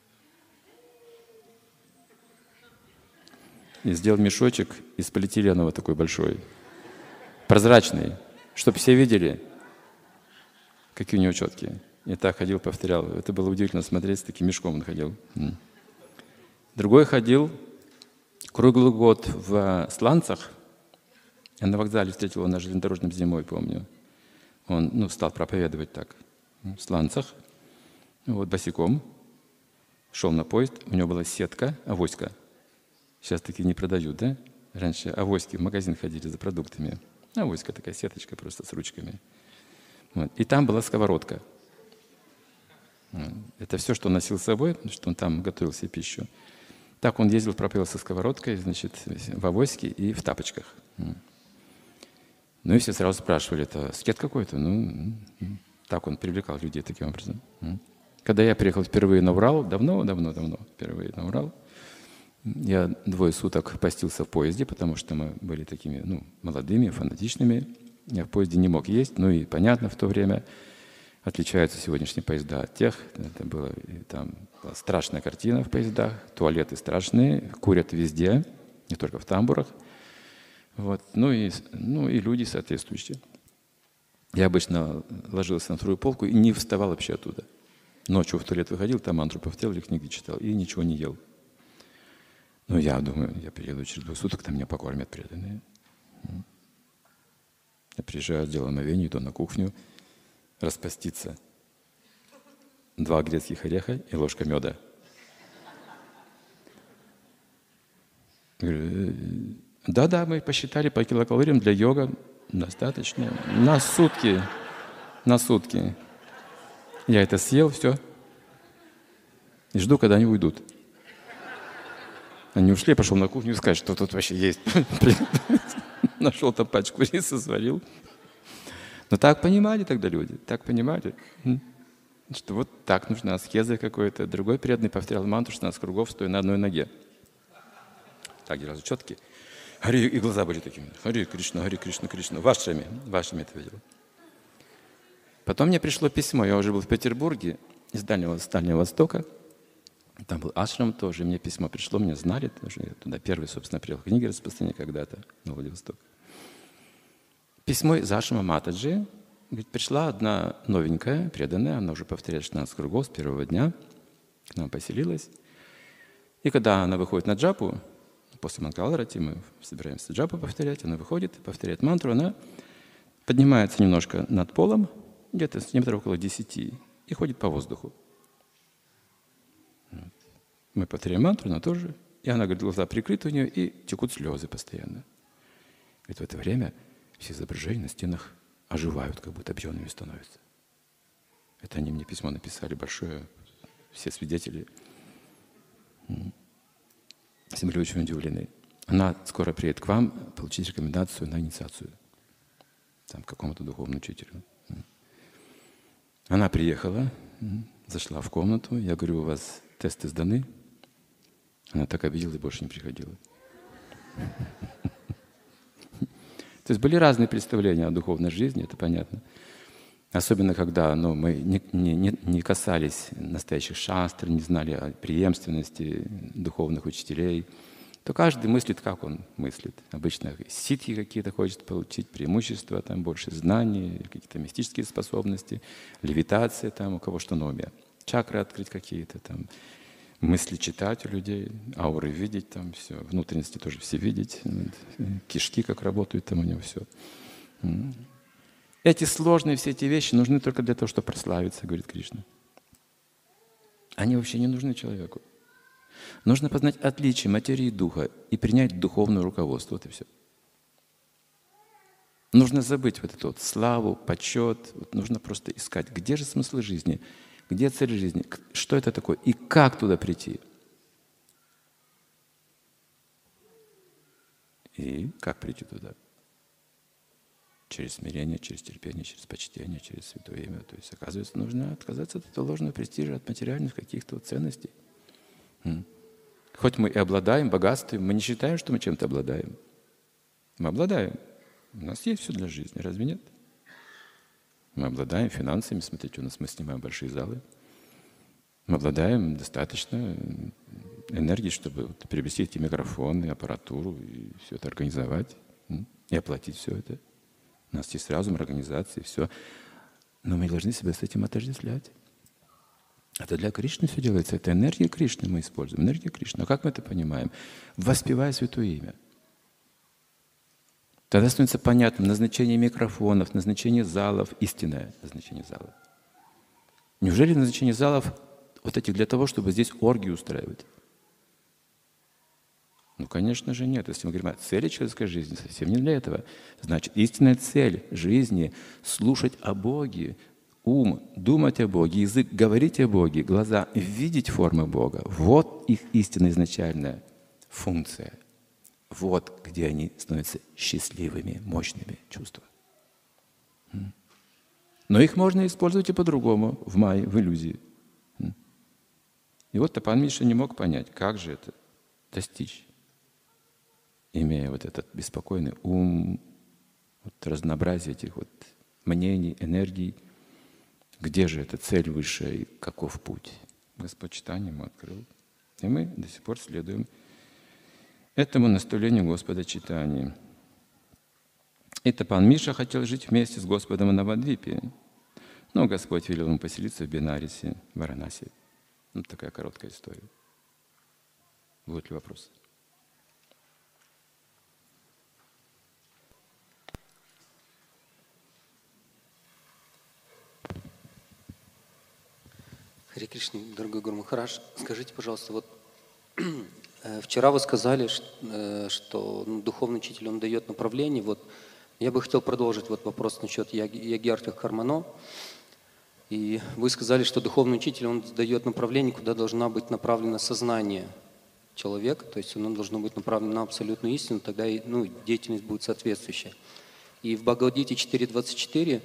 И сделал мешочек из полиэтилена вот такой большой, прозрачный, чтобы все видели, какие у него четкие. И так ходил, повторял. Это было удивительно смотреть, с таким мешком он ходил. Другой ходил круглый год в сланцах. Я на вокзале встретил его на железнодорожном зимой, помню. Он стал проповедовать так, в сланцах, вот босиком. Шел на поезд, у него была сетка, авоська. Сейчас такие не продают, да? Раньше авоськи в магазин ходили за продуктами. Авоська такая сеточка просто с ручками. Вот. И там была сковородка. Это все, что он носил с собой, потому что он там готовил себе пищу. Так он ездил, проповедовал со сковородкой, значит, в авоське и в тапочках. Ну и все сразу спрашивали, это скет какой-то? Так он привлекал людей таким образом. Когда я приехал впервые на Урал, давно, впервые на Урал, я 2 суток постился в поезде, потому что мы были такими, молодыми, фанатичными. Я в поезде не мог есть, и понятно, в то время отличаются сегодняшние поезда от тех. Это была страшная картина в поездах, туалеты страшные, курят везде, не только в тамбурах. Вот. И люди соответствующие. Я обычно ложился на вторую полку и не вставал вообще оттуда. Ночью в туалет выходил, там мантру повторял или книги читал, и ничего не ел. Я думаю, я приеду через 2 суток, там меня покормят преданные. Я приезжаю, делаю омовение, иду на кухню, распаститься. 2 грецких ореха и ложка меда. Говорю, да, мы посчитали по килокалориям для йога достаточно. На сутки. Я это съел, все. И жду, когда они уйдут. Они ушли, я пошел на кухню искать, что тут вообще есть. Нашел там пачку риса, сварил. Но так понимали тогда люди, что вот так нужна аскеза какой-то. Другой преданный повторял мантру 16 кругов, стоя на одной ноге. Так держал четкие. И глаза были такими. Хари Кришна, Кришна. Вашими это видел. Потом мне пришло письмо, я уже был в Петербурге, из Дальнего Востока. Там был ашрам тоже, мне письмо пришло, меня знали тоже. Я туда первый, собственно, приехал книги распространения когда-то на Владивосток. Письмо из ашрама Матаджи. Говорит, пришла одна новенькая, преданная, она уже повторяет 16 кругов с первого дня, к нам поселилась. И когда она выходит на джапу, после Мангаларати мы собираемся джапу повторять, она выходит, повторяет мантру, она поднимается немножко над полом, где-то сантиметров около 10, и ходит по воздуху. Мы повторяем мантру, она тоже. И она, говорит, глаза прикрыты у нее, и текут слезы постоянно. Говорит, в это время все изображения на стенах оживают, как будто объемными становятся. Это они мне письмо написали большое, все свидетели. Все были очень удивлены. Она скоро приедет к вам получить рекомендацию на инициацию. Там, к какому-то духовному учителю. Она приехала, зашла в комнату. Я говорю, у вас тесты сданы? Она так обиделась и больше не приходила. То есть были разные представления о духовной жизни, это понятно. Особенно, когда мы не касались настоящих шастр, не знали о преемственности духовных учителей, то каждый мыслит, как он мыслит. Обычно ситхи какие-то хочет получить, преимущества, там, больше знаний, какие-то мистические способности, левитация, там, у кого что новое. Чакры открыть какие-то, там, мысли читать у людей, ауры видеть, там, все, внутренности тоже все видеть, кишки как работают, там у него все. Эти сложные все эти вещи нужны только для того, чтобы прославиться, говорит Кришна. Они вообще не нужны человеку. Нужно познать отличие материи и духа и принять духовное руководство. Вот и все. Нужно забыть вот эту вот славу, почет. Вот нужно просто искать, где же смысл жизни, где цель жизни, что это такое и как туда прийти. И как прийти туда? Через смирение, через терпение, через почтение, через святое имя. То есть, оказывается, нужно отказаться от этого ложного престижа, от материальных каких-то вот ценностей. Хоть мы и обладаем богатством, мы не считаем, что мы чем-то обладаем. Мы обладаем. У нас есть все для жизни, разве нет? Мы обладаем финансами, смотрите, у нас мы снимаем большие залы. Мы обладаем достаточно энергии, чтобы приобрести эти микрофоны, аппаратуру и все это организовать и оплатить все это. У нас есть разум, организация, все. Но мы должны себя с этим отождествлять. Это для Кришны все делается. Это энергия Кришны мы используем. Энергия Кришны. А как мы это понимаем? Воспевая святое имя. Тогда становится понятным назначение микрофонов, назначение залов, истинное назначение залов. Неужели назначение залов вот этих для того, чтобы здесь оргии устраивать? Ну, конечно же, нет. Если мы говорим о цели человеческой жизни, совсем не для этого. Значит, истинная цель жизни — слушать о Боге, ум — думать о Боге, язык — говорить о Боге, глаза — видеть формы Бога. Вот их истинная изначальная функция. Вот где они становятся счастливыми, мощными чувства. Но их можно использовать и по-другому, в майе, в иллюзии. И вот Тапан Миша не мог понять, как же это достичь, имея вот этот беспокойный ум, вот разнообразие этих вот мнений, энергий. Где же эта цель высшая и каков путь? Господь читание ему открыл. И мы до сих пор следуем этому наставлению Господа читания. И Тапан Миша хотел жить вместе с Господом в Навадвипе, но Господь велел ему поселиться в Бенарисе, в Варанаси. Вот такая короткая история. Будут ли вопросы? Харе Кришна, дорогой Гуру Махарадж, скажите, пожалуйста, вот вчера вы сказали, что духовный учитель, он дает направление. Вот я бы хотел продолжить вот вопрос насчет Ягьяртха Кармано. И вы сказали, что духовный учитель, он дает направление, куда должна быть направлено сознание человека, то есть оно должно быть направлено на абсолютную истину, тогда и, деятельность будет соответствующая. И в Бхагавад-гите 4.24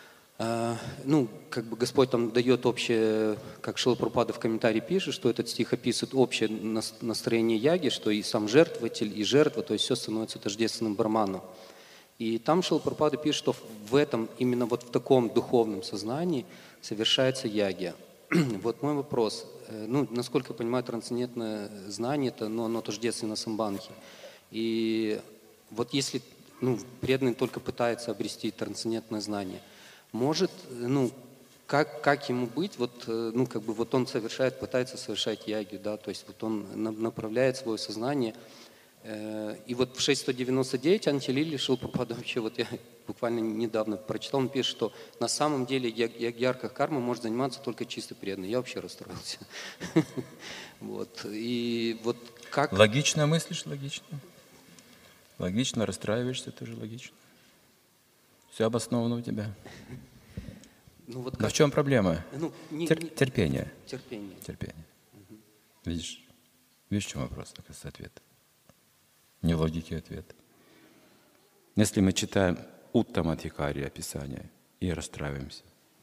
Господь там дает общее, как Шрила Прабхупада в комментарии пишет, что этот стих описывает общее настроение яги, что и сам жертвователь, и жертва, то есть все становится тождественным Брахману. И там Шрила Прабхупада пишет, что в этом, именно вот в таком духовном сознании совершается ягья. Вот мой вопрос. Насколько я понимаю, трансцендентное знание, оно тождественно самбханхи. И вот если преданный только пытается обрести трансцендентное знание, может, как ему быть, вот он пытается совершать ягью, да, то есть вот он направляет свое сознание. И вот в 6.199 Антилили Шрила Прабхупада вообще, вот я буквально недавно прочитал, он пишет, что на самом деле яркой кармой может заниматься только чисто преданный. Я вообще расстроился. Вот. И вот как... Логично мыслишь, логично. Логично расстраиваешься, тоже логично. Все обосновано у тебя. Ну, вот Но в чем проблема? Ну, Терпение. Терпение. Терпение. Видишь, в чем вопрос, оказывается, ответ. Не в логике ответ. Если мы читаем Уттамадхикари описание и расстраиваемся.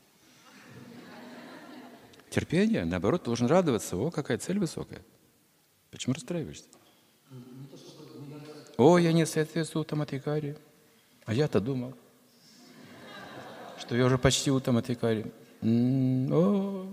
Терпение, наоборот, должен радоваться. О, какая цель высокая. Почему расстраиваешься? О, я не соответствую Уттамадхикари. А я-то думал, что я уже почти Уттамадхикари. Не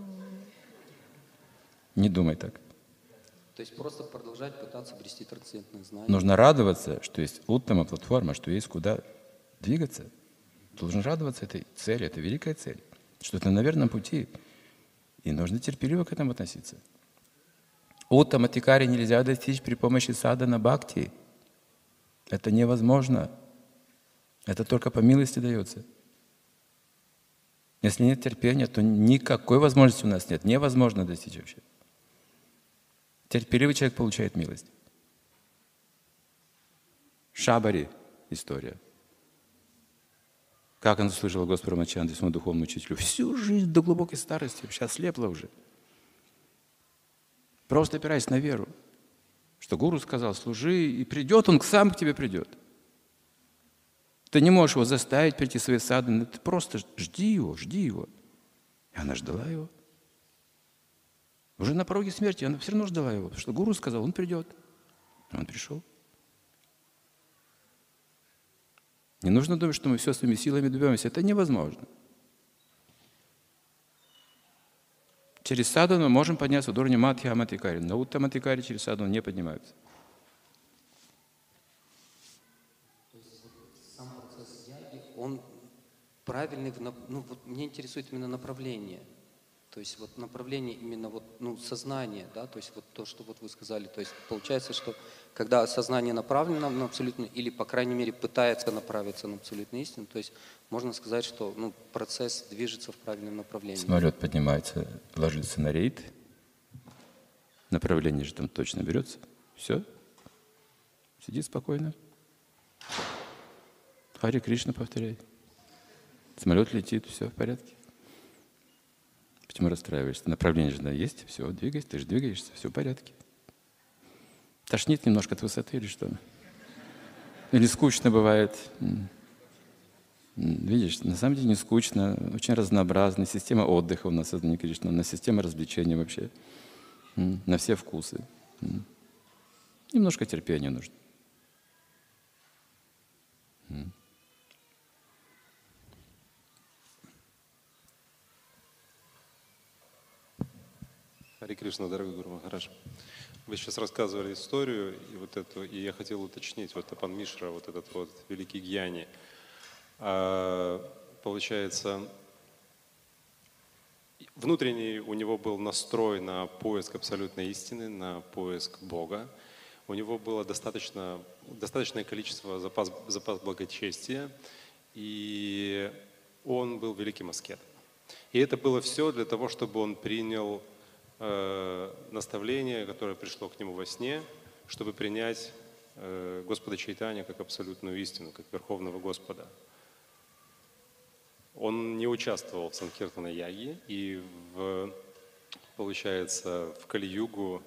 думай так. То есть просто продолжать пытаться обрести трансцендентное знание. Нужно радоваться, что есть Уттама платформа, что есть куда двигаться. Должен радоваться этой цели, это великая цель, что ты на верном пути. И нужно терпеливо к этому относиться. Уттамадхикари нельзя достичь при помощи садхана бхакти. Это невозможно. Это только по милости дается. Если нет терпения, то никакой возможности у нас нет. Невозможно достичь вообще. Терпеливый человек получает милость. Шабари история. Как она слышала Господа Рамачандру, своему духовному учителю, всю жизнь до глубокой старости, сейчас слепла уже. Просто опираясь на веру, что гуру сказал, служи, и придет он, сам к тебе придет. Ты не можешь его заставить прийти в свои садханы, ты просто жди его, жди его. И она ждала его. Уже на пороге смерти она все равно ждала его, потому что гуру сказал, он придет. И он пришел. Не нужно думать, что мы все своими силами добьемся. Это невозможно. Через садхану мы можем подняться до уровня Мадхьямадхикари, но Уттамадхикари через садхану не поднимаются. Сам процесс яги, он правильный, ну вот меня интересует именно направление. То есть вот направление именно вот, ну, сознания, да, то есть вот то, что вот вы сказали, то есть получается, что когда сознание направлено на абсолютно, или по крайней мере пытается направиться на абсолютную истину, то есть можно сказать, что ну, процесс движется в правильном направлении. Самолет поднимается, ложится на рейд, направление же там точно берется, все, сиди спокойно, Харе Кришна повторяй, самолет летит, все в порядке. Почему расстраиваешься? Направление же есть, все, двигайся, ты же двигаешься, все в порядке. Тошнит немножко от высоты или что? Или скучно бывает? Видишь, на самом деле не скучно, очень разнообразная система отдыха у нас создана Кришна, у нас система развлечений вообще, на все вкусы. Немножко терпения нужно. Харе Кришна, дорогой Гуру Махарадж. Вы сейчас рассказывали историю, и вот эту, и я хотел уточнить, вот Апан Мишра, вот этот вот великий гьяни. Получается, внутренний у него был настрой на поиск абсолютной истины, на поиск Бога. У него было достаточное количество запас благочестия, и он был великим аскетом. И это было все для того, чтобы он принял наставление, которое пришло к нему во сне, чтобы принять Господа Чайтанья как абсолютную истину, как Верховного Господа. Он не участвовал в Санкиртана-яге и, получается, в Кали-югу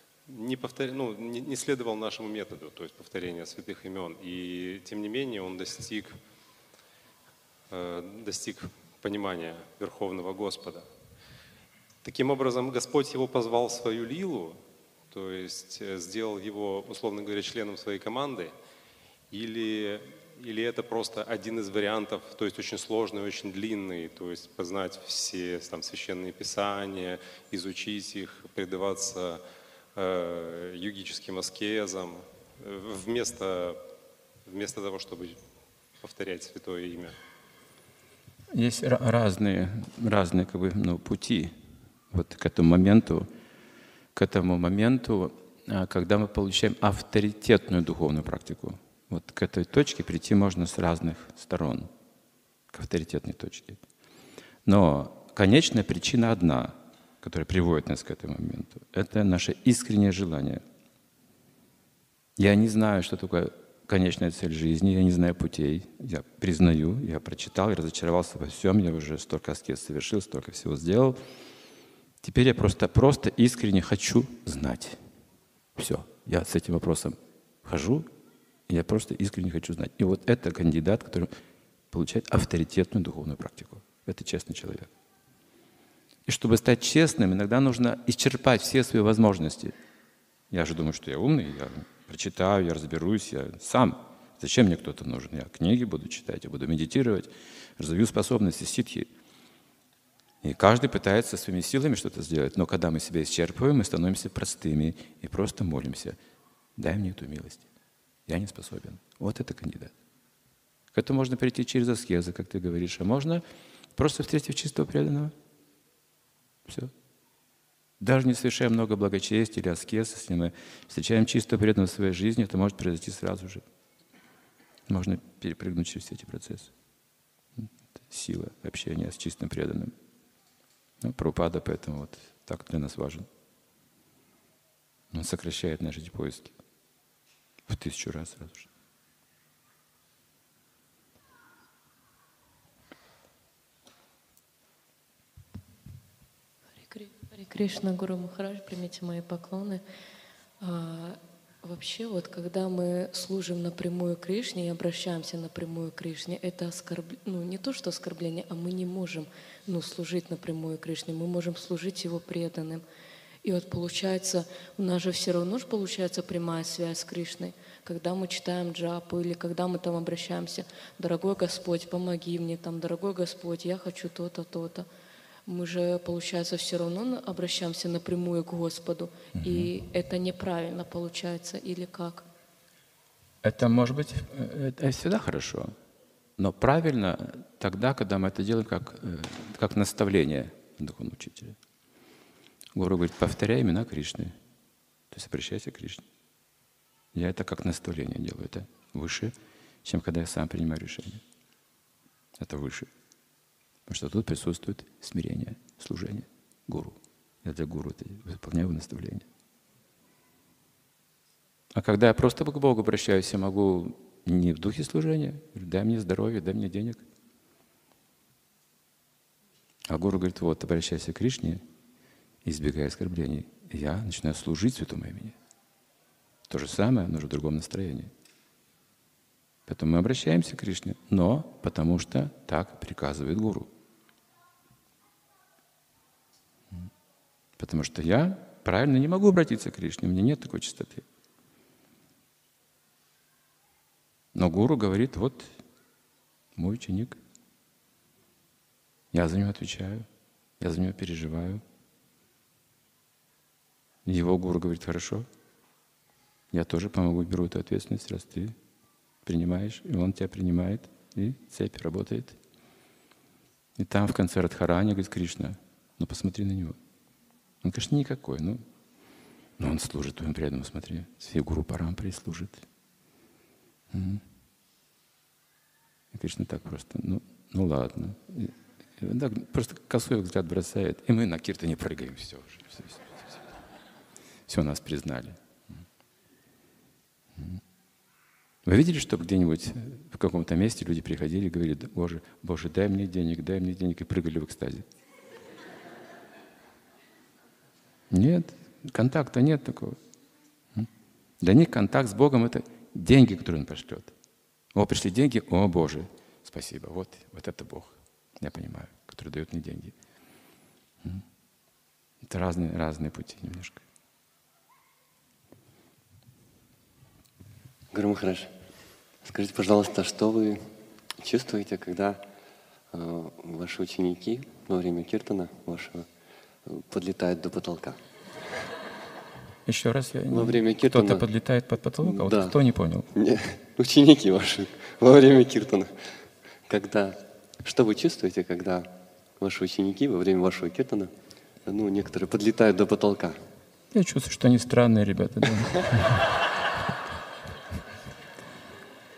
не следовал нашему методу, то есть повторения святых имен. И, тем не менее, он достиг понимания Верховного Господа. Таким образом, Господь его позвал в свою лилу, то есть сделал его, условно говоря, членом своей команды, или это просто один из вариантов, то есть очень сложный, очень длинный, то есть познать все там священные писания, изучить их, предаваться йогическим аскезам, вместо того, чтобы повторять святое имя. Есть разные пути вот к этому моменту, когда мы получаем авторитетную духовную практику. Вот к этой точке прийти можно с разных сторон, к авторитетной точке. Но конечная причина одна, которая приводит нас к этому моменту. Это наше искреннее желание. Я не знаю, что такое конечная цель жизни, я не знаю путей. Я признаю, я прочитал, я разочаровался во всем, я уже столько аскез совершил, столько всего сделал. Теперь я просто искренне хочу знать. Все, я с этим вопросом хожу, и я просто искренне хочу знать. И вот это кандидат, который получает авторитетную духовную практику. Это честный человек. И чтобы стать честным, иногда нужно исчерпать все свои возможности. Я же думаю, что я умный, я прочитаю, я разберусь, я сам. Зачем мне кто-то нужен? Я книги буду читать, я буду медитировать, разовью способности ситхи. И каждый пытается своими силами что-то сделать. Но когда мы себя исчерпываем, мы становимся простыми и просто молимся. Дай мне эту милость. Я не способен. Вот это кандидат. К этому можно прийти через аскезы, как ты говоришь, а можно просто встретив чистого преданного. Все. Даже не совершая много благочестия или аскеза, если мы встречаем чистого преданного в своей жизни, это может произойти сразу же. Можно перепрыгнуть через все эти процессы. Это сила общения с чистым преданным. Ну, Прабхупада поэтому вот так для нас важен. Он сокращает наши эти поиски в 1000 раз сразу же. Харе Кришна, Гуру Махарадж, примите мои поклоны. Вообще, вот когда мы служим напрямую Кришне и обращаемся напрямую к Кришне, это не то, что оскорбление, а мы не можем служить напрямую Кришне, мы можем служить Его преданным. И вот получается, у нас же все равно получается прямая связь с Кришной. Когда мы читаем джапу или когда мы там обращаемся: «Дорогой Господь, помоги мне», там, «Дорогой Господь, я хочу то-то, то-то». Мы же, получается, все равно обращаемся напрямую к Господу. И это неправильно получается, или как? Это может быть, это всегда хорошо. Но правильно тогда, когда мы это делаем как наставление духовного учителя. Гуру говорит: повторяй имена Кришны. То есть обращайся к Кришне. Я это как наставление делаю. Это выше, чем когда я сам принимаю решение. Это выше. Потому что тут присутствует смирение, служение гуру. Я для гуру выполняю его наставление. А когда я просто к Богу обращаюсь, я могу не в духе служения. Дай мне здоровье, дай мне денег. А гуру говорит: вот, обращайся к Кришне, избегай оскорблений. И я начинаю служить святому имени. То же самое, но уже в другом настроении. Поэтому мы обращаемся к Кришне, но потому что так приказывает гуру. Потому что я правильно не могу обратиться к Кришне, у меня нет такой чистоты. Но гуру говорит: вот мой ученик, я за него отвечаю, я за него переживаю. Его гуру говорит: хорошо, я тоже помогу, беру эту ответственность, раз ты принимаешь, и он тебя принимает, и цепь работает. И там в конце Радхарани говорит Кришна: ну посмотри на него. Он, конечно, никакой, но он служит твоему преданному, смотри, всей Гуру Парампаре служит. И Кришна так просто: ну ладно. И так просто косой взгляд бросает, и мы на киртане прыгаем, все уже. Все, нас признали. Вы видели, что где-нибудь в каком-то месте люди приходили и говорили: Боже, дай мне денег, и прыгали в экстазе? Нет, контакта нет такого. Для них контакт с Богом — это деньги, которые Он пошлет. О, пришли деньги, о Боже, спасибо, вот это Бог, я понимаю, который дает мне деньги. Это разные пути немножко. Гуру Махарадж, скажите, пожалуйста, что вы чувствуете, когда ваши ученики во время киртана вашего подлетают до потолка? Еще раз, во время киртана... Кто-то подлетает под потолок, а да. вот кто не понял? Нет, ученики ваши во время киртана. Что вы чувствуете, когда ваши ученики во время вашего киртана, некоторые подлетают до потолка? Я чувствую, что они странные ребята. Да.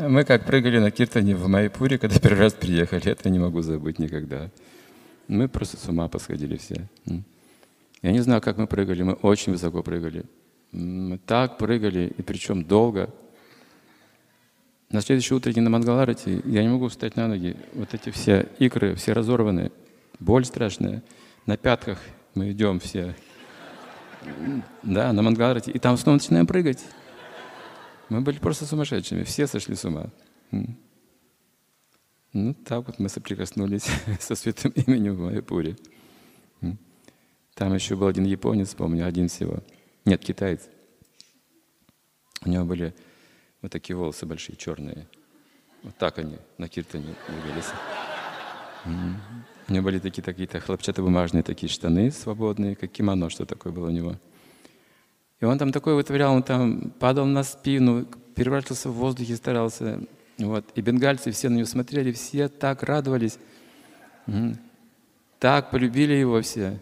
Мы как прыгали на киртане в Майпуре, когда первый раз приехали, это не могу забыть никогда. Мы просто с ума посходили все. Я не знаю, как мы прыгали, мы очень высоко прыгали. Мы так прыгали, и причем долго. На следующее утро на Мангаларате я не могу встать на ноги. Вот эти все икры, все разорваны, боль страшная. На пятках мы идем все. Да, на Мангаларате. И там снова начинаем прыгать. Мы были просто сумасшедшими, все сошли с ума. Ну, так вот мы соприкоснулись со святым именем в Майяпуре. Там еще был один японец, помню, один всего. Нет, китаец. У него были вот такие волосы большие, черные. Вот так они на киртане двигались. У него были такие-то хлопчатобумажные такие штаны свободные, как кимоно, что такое было у него. И он там такой вытворял, он там падал на спину, переворачивался в воздухе, старался. Вот. И бенгальцы все на него смотрели, все так радовались. Так полюбили его все.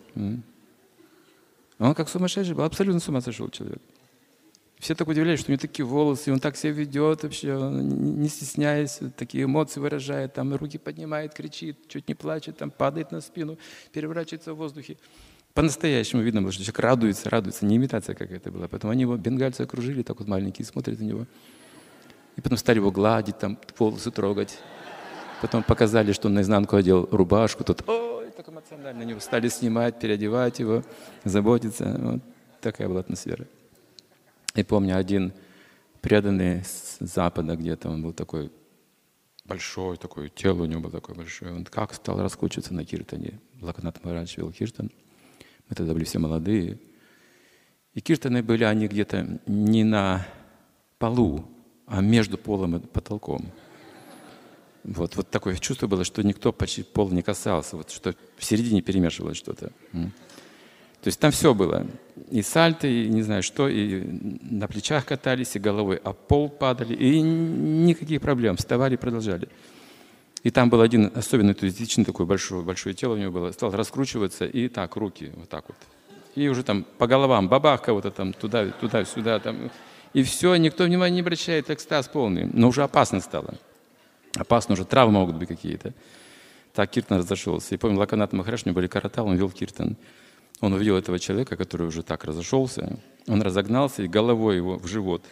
Он как сумасшедший был, абсолютно с ума сошел человек. Все так удивлялись, что у него такие волосы, он так себя ведет вообще, не стесняясь, такие эмоции выражает, там руки поднимает, кричит, чуть не плачет, там падает на спину, переворачивается в воздухе. По-настоящему видно было, что человек радуется, не имитация какая-то была. Потом они его, бенгальцы, окружили, так вот маленькие, смотрят на него. И потом стали его гладить, там, волосы трогать. Потом показали, что он наизнанку одел рубашку, тот, ой, так эмоционально, на него стали снимать, переодевать его, заботиться. Вот такая была атмосфера. И помню, один преданный с Запада где-то, он был такой большой, такое тело у него было такое большое. Он как стал раскручиваться на киртане. Локхинат Махарадж вел киртан. Мы тогда были все молодые. И киртаны были они где-то не на полу, а между полом и потолком. Вот такое чувство было, что никто почти пола не касался, вот что в середине перемешивалось что-то. То есть там все было. И сальты, и не знаю что, и на плечах катались, и головой об пол падали, и никаких проблем. Вставали и продолжали. И там был один особенно энтузиастичный, такое большое тело у него было, стал раскручиваться, и так, руки, вот так вот. И уже там по головам, бабах кого-то там туда-сюда. Там. И все, никто внимания не обращает, экстаз полный. Но уже опасно стало. Опасно, уже травмы могут быть какие-то. Так киртан разошелся. И помню, Локхинат Махарадж, у него были каратал, он вел киртан. Он увидел этого человека, который уже так разошелся. Он разогнался и головой его в живот.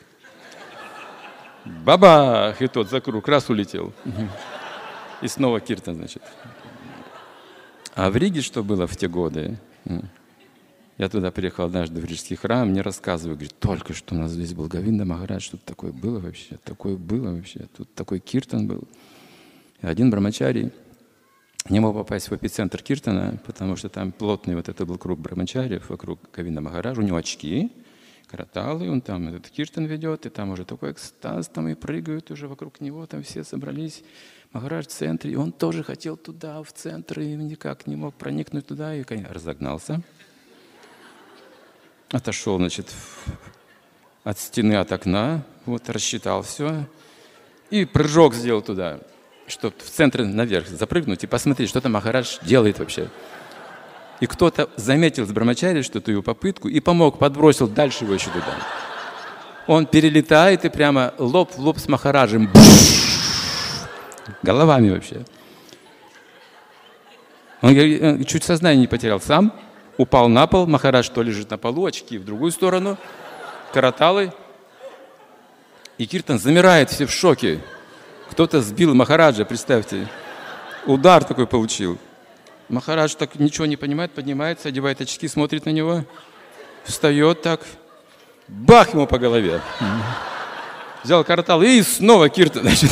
Бабах! И тот за круг раз улетел. И снова киртан, значит. А в Риге что было в те годы? Я туда приехал однажды в Рижский храм, мне рассказывают, говорит, только что у нас здесь был Говинда Махарадж, тут такое было вообще, тут такой киртан был. И один брамачари не мог попасть в эпицентр киртана, потому что там плотный вот это был круг брамачариев вокруг Говинда Махараджа, у него очки, караталы, он там этот киртан ведет, и там уже такой экстаз, там и прыгают уже вокруг него, там все собрались. Махарадж в центре, и он тоже хотел туда, в центр, и никак не мог проникнуть туда, и разогнался. Отошел, значит, от стены, от окна, вот, рассчитал все, и прыжок сделал туда, чтобы в центр наверх запрыгнуть и посмотреть, что там Махарадж делает вообще. И кто-то заметил с брамачари что-то его попытку и помог, подбросил дальше его еще туда. Он перелетает и прямо лоб в лоб с Махараджем. Головами вообще. Он чуть сознание не потерял сам, упал на пол, Махарадж то лежит на полу, очки в другую сторону, караталы. И киртан замирает, все в шоке. Кто-то сбил Махараджа, представьте. Удар такой получил. Махарадж так ничего не понимает, поднимается, одевает очки, смотрит на него, встает так, бах ему по голове. Взял каратал и снова киртан, значит.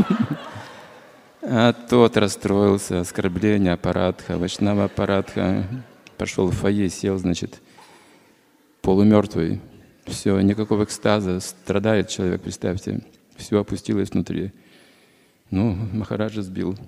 А тот расстроился, оскорбление, аппаратха, вайшнава аппаратха. Пошел в фойе, сел, значит, полумертвый. Все, никакого экстаза, страдает человек, представьте. Все опустилось внутри. Ну, Махараджа сбил.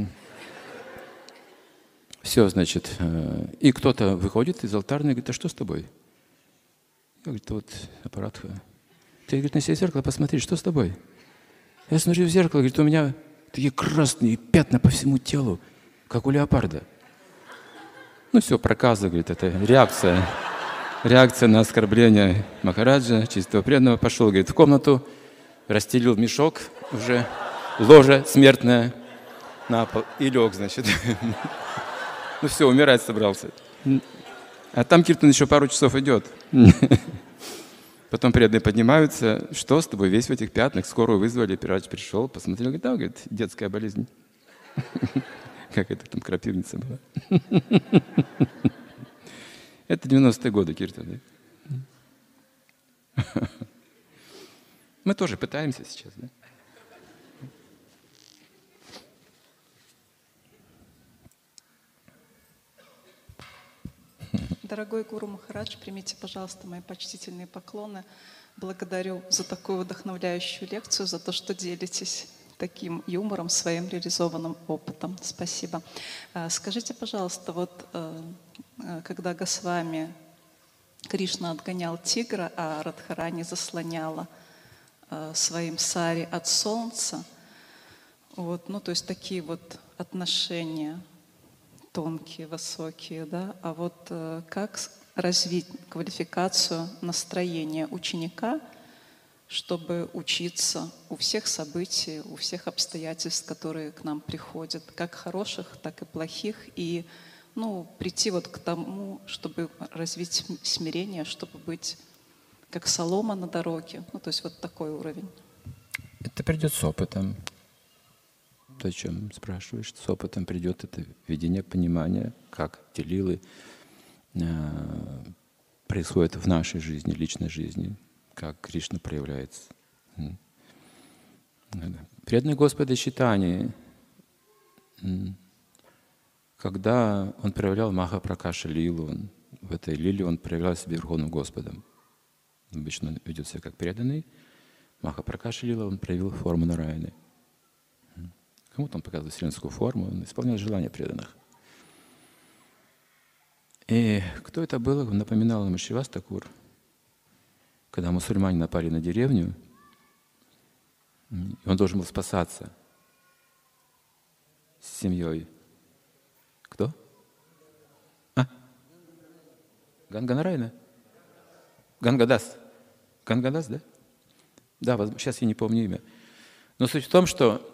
Все, значит. И кто-то выходит из алтарной и говорит, а что с тобой? Я говорю, вот аппаратха. Ты, говорит, на себя в зеркало посмотри, что с тобой? Я смотрю в зеркало, говорит, у меня такие красные пятна по всему телу, как у леопарда. Ну все, проказа, говорит, это реакция. Реакция на оскорбление Махараджа, чистого преданного. Пошел, говорит, в комнату, расстелил мешок, уже ложа смертная на пол и лег, значит. Ну все, умирать собрался. А там Киртан еще пару часов идет. Потом преданные поднимаются. Что с тобой? Весь в этих пятнах. Скорую вызвали, врач пришел, посмотрел. Говорит, да, говорит, детская болезнь. Как это там крапивница была. Это 90-е годы, Киртан. Мы тоже пытаемся сейчас, да? Дорогой Гуру Махарадж, примите, пожалуйста, мои почтительные поклоны. Благодарю за такую вдохновляющую лекцию, за то, что делитесь таким юмором, своим реализованным опытом. Спасибо. Скажите, пожалуйста, вот когда Госвами Кришна отгонял тигра, а Радхарани заслоняла своим сари от солнца, вот, ну, то есть такие вот отношения тонкие, высокие, да, а вот как развить квалификацию настроения ученика, чтобы учиться у всех событий, у всех обстоятельств, которые к нам приходят, как хороших, так и плохих, и ну, прийти вот к тому, чтобы развить смирение, чтобы быть как солома на дороге, ну, то есть вот такой уровень. Это придет с опытом. То, о чем спрашиваешь, с опытом придет это видение, понимание, как те лилы происходят в нашей жизни, личной жизни, как Кришна проявляется. Преданный Господа Чайтаньи, когда он проявлял Маха-Пракаша лилу, в этой лиле он проявлял себя Верховным Господом. Обычно он ведет себя как преданный. Маха-Пракаша лила он проявил форму Нараяны. Кому-то он показывал вселенскую форму, он исполнял желания преданных. И кто это был? Он напоминал ему Шривас Такур, когда мусульмане напали на деревню, и он должен был спасаться с семьей. Кто? Ганга Нараяна? Гангадас. Гангадас, да? Да, сейчас я не помню имя. Но суть в том, что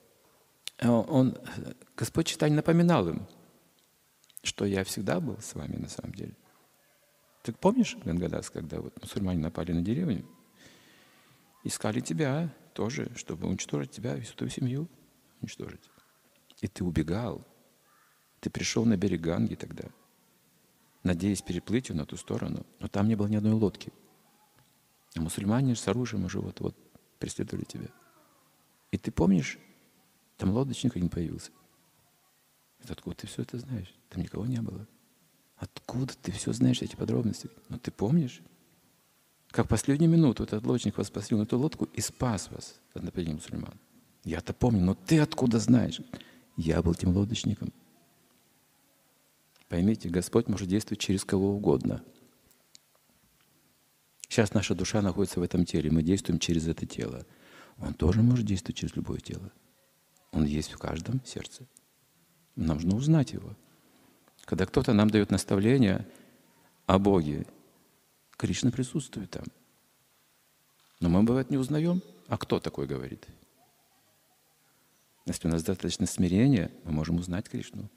Господь Чайтанья напоминал им, что я всегда был с вами на самом деле. Ты помнишь, Гангадас, когда вот мусульмане напали на деревню, искали тебя тоже, чтобы уничтожить тебя, всю твою семью уничтожить. И ты убегал. Ты пришел на берег Ганги тогда, надеясь переплыть ее на ту сторону, но там не было ни одной лодки. А мусульмане с оружием уже вот преследовали тебя. И ты помнишь, там лодочник не появился. Откуда ты все это знаешь? Там никого не было. Откуда ты все знаешь, эти подробности? Но ты помнишь, как в последнюю минуту этот лодочник вас спасил на эту лодку и спас вас от нападения мусульман? Я-то помню, но ты откуда знаешь? Я был тем лодочником. Поймите, Господь может действовать через кого угодно. Сейчас наша душа находится в этом теле, мы действуем через это тело. Он тоже может действовать через любое тело. Он есть в каждом сердце. Нам нужно узнать его. Когда кто-то нам дает наставление о Боге, Кришна присутствует там. Но мы, бывает, не узнаем, а кто такой говорит. Если у нас достаточно смирения, мы можем узнать Кришну.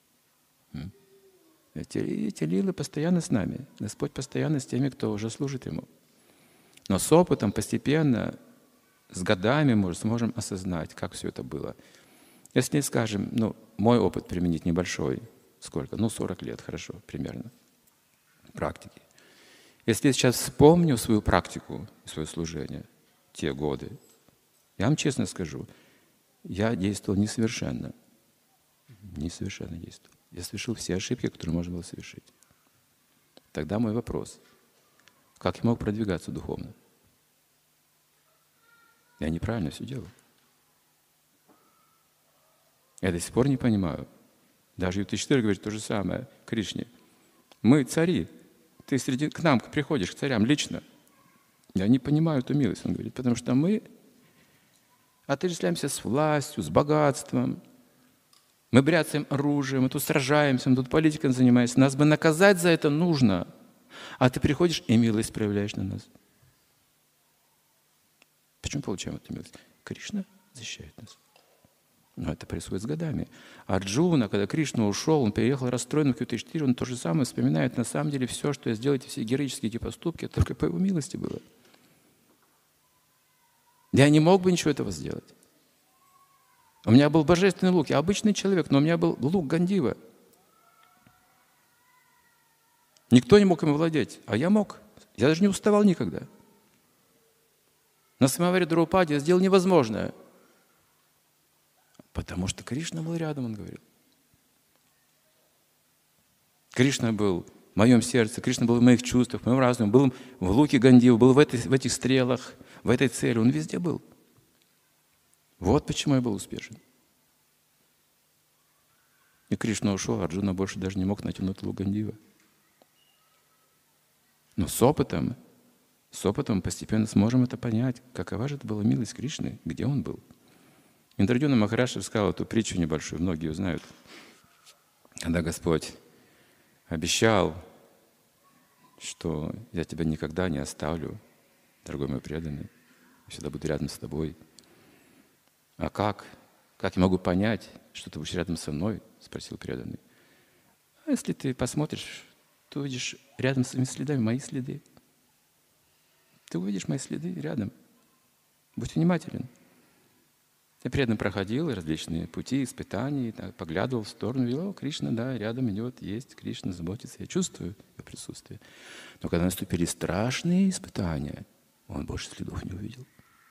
Эти лилы постоянно с нами. Господь постоянно с теми, кто уже служит Ему. Но с опытом постепенно, с годами мы сможем осознать, как все это было. Если, скажем, мой опыт применить небольшой, сколько? 40 лет, хорошо, примерно, практики. Если я сейчас вспомню свою практику, свое служение, те годы, я вам честно скажу, я действовал несовершенно. Несовершенно действовал. Я совершил все ошибки, которые можно было совершить. Тогда мой вопрос, как я мог продвигаться духовно? Я неправильно все делал. Я до сих пор не понимаю. Даже Юдхиштхира говорит то же самое Кришне. Мы цари. Ты к нам приходишь, к царям лично. Я не понимаю эту милость, он говорит, потому что мы отождествляемся с властью, с богатством. Мы бряцаем оружием, мы тут сражаемся, мы тут политикой занимаемся. Нас бы наказать за это нужно. А ты приходишь и милость проявляешь на нас. Почему получаем эту милость? Кришна защищает нас. Но это происходит с годами. Арджуна, когда Кришна ушел, он переехал расстроенный в Q4, он то же самое вспоминает. На самом деле все, что я сделал, эти все героические эти поступки, это только по его милости было. Я не мог бы ничего этого сделать. У меня был божественный лук. Я обычный человек, но у меня был лук Гандива. Никто не мог им владеть, а я мог. Я даже не уставал никогда. На самоваре Драупади я сделал невозможное. Потому что Кришна был рядом, он говорил. Кришна был в моем сердце, Кришна был в моих чувствах, в моем разуме, был в луке Гандива, был в этих стрелах, в этой цели. Он везде был. Вот почему я был успешен. И Кришна ушел, Арджуна больше даже не мог натянуть лук Гандива. Но с опытом постепенно сможем это понять, какова же это была милость Кришны, где он был. Индрадьюна Махарадж рассказал эту притчу небольшую, многие ее знают. Когда Господь обещал, что я тебя никогда не оставлю, дорогой мой преданный, я всегда буду рядом с тобой. А как? Как я могу понять, что ты будешь рядом со мной? Спросил преданный. А если ты посмотришь, ты увидишь рядом с своими следами мои следы. Ты увидишь мои следы рядом. Будь внимателен. Я преданно проходил различные пути, испытаний, поглядывал в сторону, видел, Кришна, да, рядом идет, есть, Кришна заботится, я чувствую его присутствие. Но когда наступили страшные испытания, он больше следов не увидел.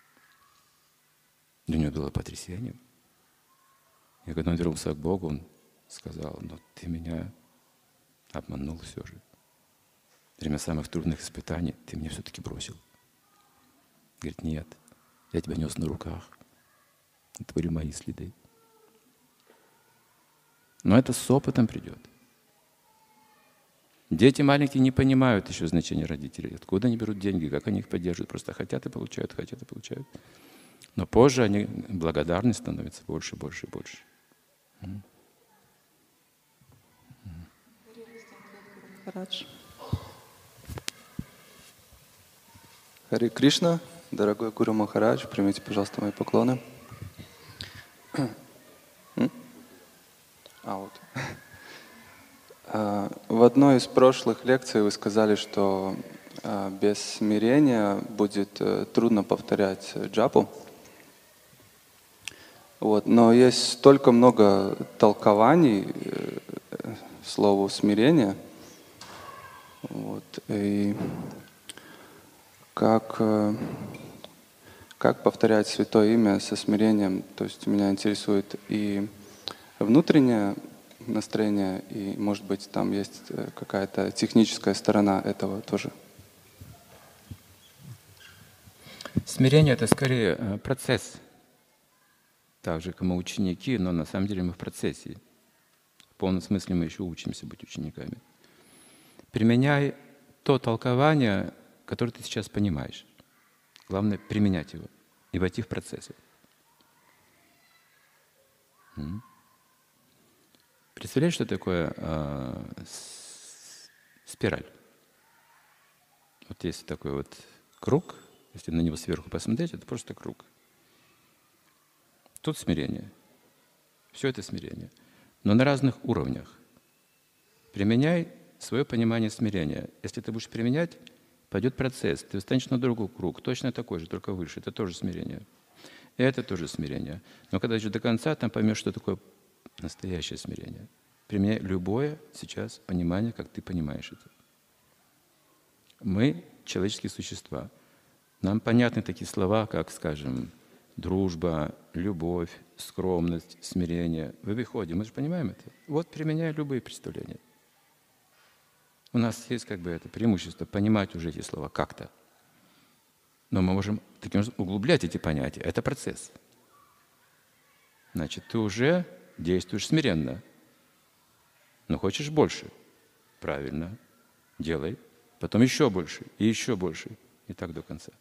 Для него было потрясением. И когда он вернулся к Богу, он сказал, но ты меня обманул все же. Во время самых трудных испытаний ты меня все-таки бросил. Говорит, нет, я тебя нес на руках. Это были мои следы. Но это с опытом придет. Дети маленькие не понимают еще значения родителей. Откуда они берут деньги, как они их поддерживают. Просто хотят и получают, хотят и получают. Но позже они благодарны становятся больше, больше и больше. Харе Кришна, дорогой Гуру Махарадж, примите, пожалуйста, мои поклоны. В одной из прошлых лекций вы сказали, что без смирения будет трудно повторять джапу. Но есть столько много толкований слову смирение. И как повторять святое имя со смирением? То есть меня интересует и внутреннее настроение, и, может быть, там есть какая-то техническая сторона этого тоже. Смирение — это скорее процесс. Так же, как мы ученики, но на самом деле мы в процессе. В полном смысле мы еще учимся быть учениками. Применяй то толкование, которое ты сейчас понимаешь. Главное — применять его и войти в процессы. Представляешь, что такое спираль? Вот есть такой вот круг, если на него сверху посмотреть, это просто круг. Тут смирение. Все это смирение. Но на разных уровнях. Применяй свое понимание смирения. Если ты будешь применять, пойдет процесс. Ты встанешь на другой круг, точно такой же, только выше. Это тоже смирение. И это тоже смирение. Но когда идешь до конца, там поймешь, что такое настоящее смирение. Применяй любое сейчас понимание, как ты понимаешь это. Мы человеческие существа. Нам понятны такие слова, как, скажем, дружба, любовь, скромность, смирение. В обиходе. Мы же понимаем это. Вот применяй любые представления. У нас есть это преимущество понимать уже эти слова как-то. Но мы можем таким образом углублять эти понятия. Это процесс. Значит, ты уже действуешь смиренно. Но хочешь больше. Правильно. Делай. Потом еще больше. И еще больше. И так до конца.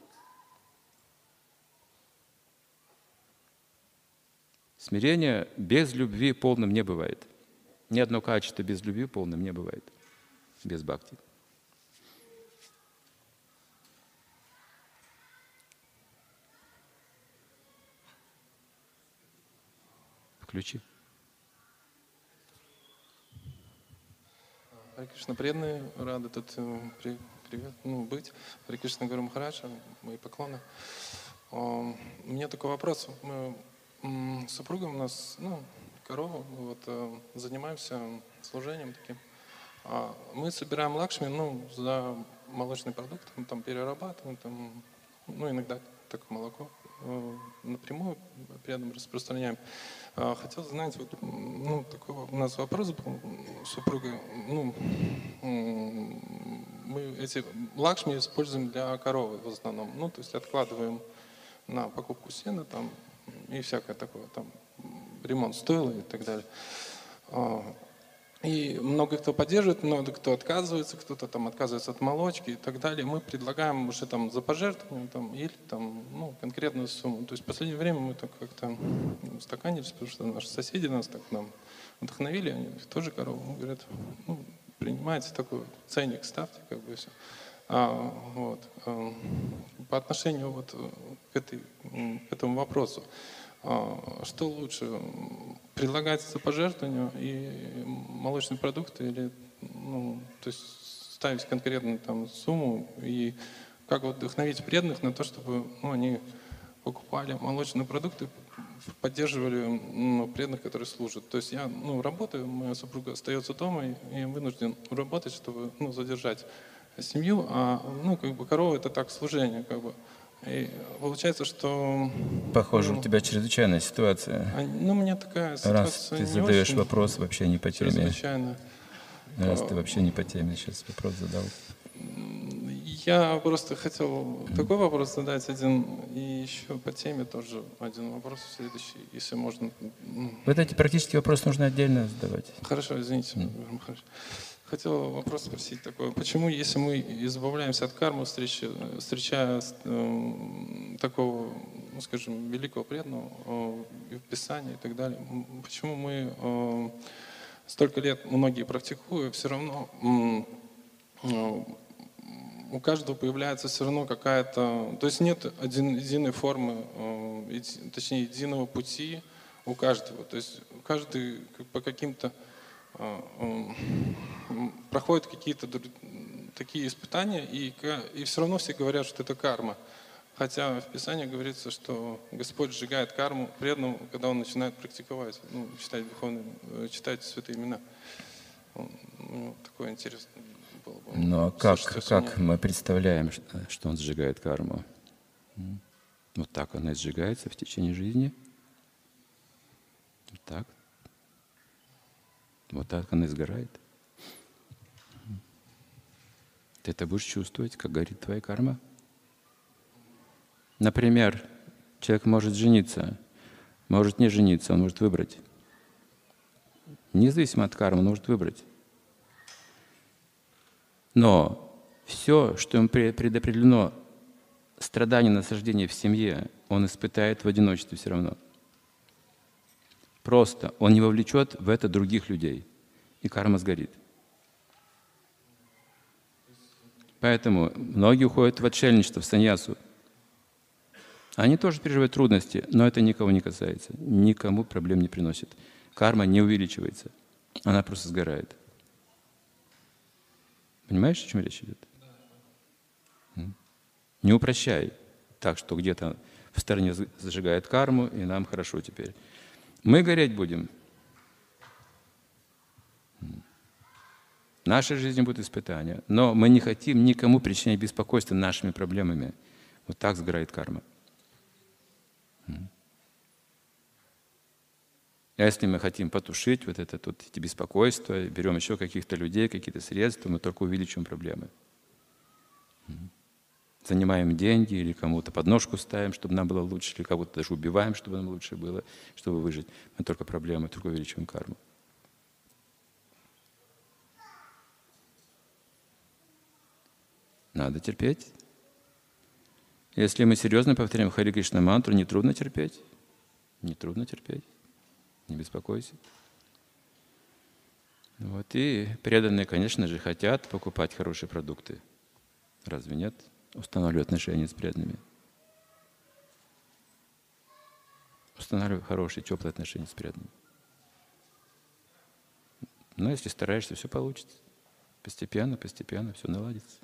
Смирение без любви полным не бывает. Ни одно качество без любви полным не бывает. Без бхакти. Включи. Харе Кришна, преданные, рады тут быть. Харе Кришна, Гуру Махарадж, мои поклоны. У меня такой вопрос. Мы с супругом, у нас корова, вот, занимаемся служением таким. Мы собираем лакшми за молочный продукт, мы там перерабатываем, там, иногда так молоко напрямую преданным распространяем. Хотел знать, такой у нас вопрос был с супругой. Мы эти лакшми используем для коровы в основном. То есть откладываем на покупку сена там, и всякое такое, там, ремонт стойла и так далее. И много кто поддерживает, много кто отказывается, кто-то там отказывается от молочки и так далее. Мы предлагаем уже там за пожертвование там, или там, конкретную сумму. То есть в последнее время мы так как-то устаканились, потому что наши соседи нас так нам вдохновили, они тоже корову. Мы говорят, принимайте такой ценник, ставьте, как бы все. По отношению вот к этому вопросу, что лучше, предлагать за пожертвование и молочные продукты или, то есть ставить конкретную там сумму и как вот вдохновить преданных на то, чтобы они покупали молочные продукты, поддерживали преданных, которые служат. То есть я работаю, моя супруга остается дома, и я вынужден работать, чтобы задержать семью, корова это так служение, как бы. И получается, что... Похоже, у тебя чрезвычайная ситуация. У меня такая ситуация. Раз ты задаешь вопрос вообще не по теме. Чрезвычайно. Раз ты вообще не по теме сейчас вопрос задал. Я просто хотел такой вопрос задать один, и еще по теме тоже один вопрос следующий, если можно. Вот эти практические вопросы нужно отдельно задавать. Хорошо, извините. Хотел вопрос спросить такой. Почему, если мы избавляемся от кармы, встречая такого, скажем, великого преданного в Писании и так далее, почему мы столько лет, многие практикуя, все равно у каждого появляется все равно какая-то... То есть нет единой формы, точнее, единого пути у каждого. То есть каждый по каким-то проходят какие-то такие испытания, и все равно все говорят, что это карма. Хотя в Писании говорится, что Господь сжигает карму преданному, когда он начинает практиковать, читать святые имена. Такое интересное было бы. Ну а как мы представляем, что он сжигает карму? Вот так она и сжигается в течение жизни. Вот так. Вот так она и сгорает. Ты это будешь чувствовать, как горит твоя карма. Например, человек может жениться, может не жениться, он может выбрать. Независимо от кармы, он может выбрать. Но все, что ему предопределено, страдание, наслаждение в семье, он испытает в одиночестве все равно. Просто он не вовлечет в это других людей, и карма сгорит. Поэтому многие уходят в отшельничество, в саньясу. Они тоже переживают трудности, но это никого не касается, никому проблем не приносит. Карма не увеличивается, она просто сгорает. Понимаешь, о чем речь идет? Не упрощай так, что где-то в стороне зажигает карму, и нам хорошо теперь. Мы гореть будем. В нашей жизни будут испытания. Но мы не хотим никому причинять беспокойство нашими проблемами. Вот так сгорает карма. А если мы хотим потушить вот эти беспокойства, берем еще каких-то людей, какие-то средства, мы только увеличим проблемы. Занимаем деньги или кому-то подножку ставим, чтобы нам было лучше, или кого-то даже убиваем, чтобы нам лучше было, чтобы выжить. Мы только проблемы, только увеличиваем карму. Надо терпеть. Если мы серьезно повторяем Харе Кришна мантру, не трудно терпеть. Не трудно терпеть. Не беспокойся. Вот. И преданные, конечно же, хотят покупать хорошие продукты. Разве нет? Устанавливать отношения с преданными. Устанавливай хорошие, теплые отношения с преданными. Но если стараешься, все получится. Постепенно, постепенно все наладится.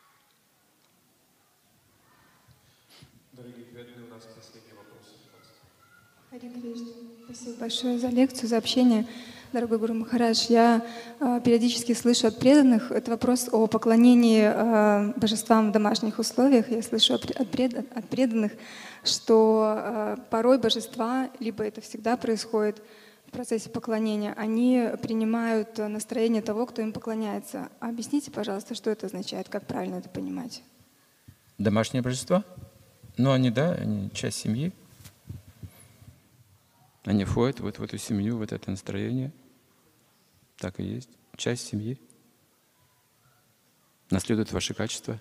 Дорогие преданные, у нас последний вопрос. Харе Кришна. Спасибо большое за лекцию, за общение. Дорогой Гуру Махарадж, я периодически слышу от преданных, это вопрос о поклонении божествам в домашних условиях. Я слышу от преданных, что порой божества, либо это всегда происходит в процессе поклонения, они принимают настроение того, кто им поклоняется. Объясните, пожалуйста, что это означает, как правильно это понимать? Домашние божества? Ну, они, да, они часть семьи. Они входят вот в эту семью, вот это настроение. Так и есть. Часть семьи. Наследуют ваши качества.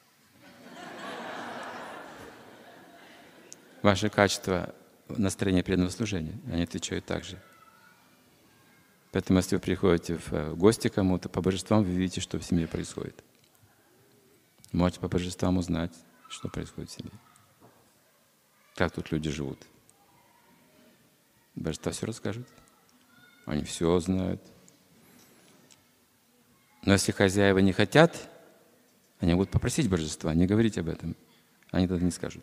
Ваши качества настроения преданного служения, они отвечают так же. Поэтому, если вы приходите в гости к кому-то, по божествам вы видите, что в семье происходит. Можете по божествам узнать, что происходит в семье. Как тут люди живут. Божества все расскажут. Они все знают. Но если хозяева не хотят, они будут попросить божества, не говорить об этом. Они тогда не скажут.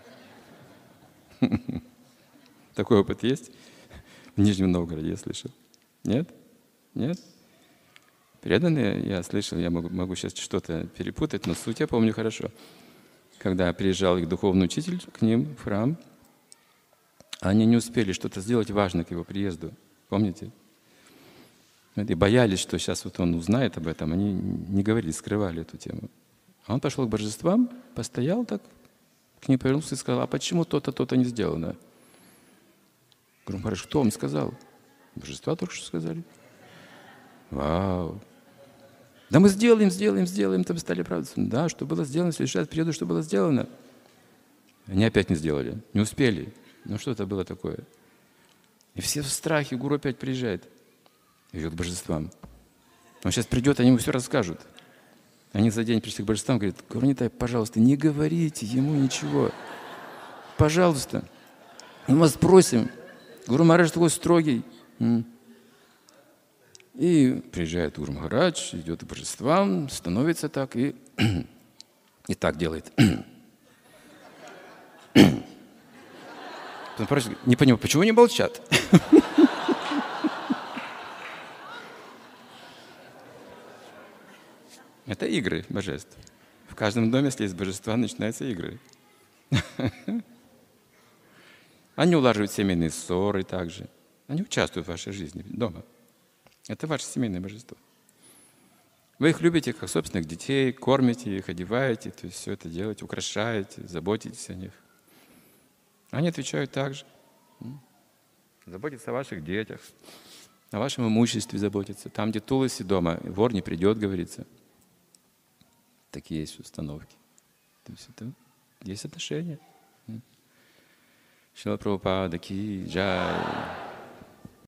Такой опыт есть? В Нижнем Новгороде я слышал. Нет? Нет? Преданные, я слышал, я могу сейчас что-то перепутать, но суть я помню хорошо. Когда приезжал их духовный учитель к ним в храм, они не успели что-то сделать важное к его приезду. Помните? И боялись, что сейчас вот он узнает об этом. Они не говорили, скрывали эту тему. А он пошел к божествам, постоял так, к ним повернулся и сказал: а почему то-то, то-то не сделано? Говорю: Махарадж, кто вам сказал? Божества только что сказали. Вау! Да мы сделаем, там стали оправдываться. Да, что было сделано, в следующий раз приеду, что было сделано. Они опять не сделали, не успели. Ну что это было такое? И все в страхе, гуру опять приезжает. Идет к божествам. Он сейчас придет, они ему все расскажут. Они за день пришли к божествам, говорят: Гуру Нитай, пожалуйста, не говорите ему ничего. Пожалуйста. Мы вас просим. Гуру Махарадж такой строгий. И приезжает Гуру Махарадж, идет к божествам, становится так и так делает. Не понимаю, почему они молчат? Это игры божеств. В каждом доме, если есть божества, начинаются игры. Они улаживают семейные ссоры также. Они участвуют в вашей жизни дома. Это ваше семейное божество. Вы их любите как собственных детей, кормите их, одеваете, то есть все это делаете, украшаете, заботитесь о них. Они отвечают так же. Заботятся о ваших детях, о вашем имуществе заботятся. Там, где Туласи дома, вор не придет, говорится. Такие есть установки. То есть это есть отношения. Шрила Прабхупада ки джай.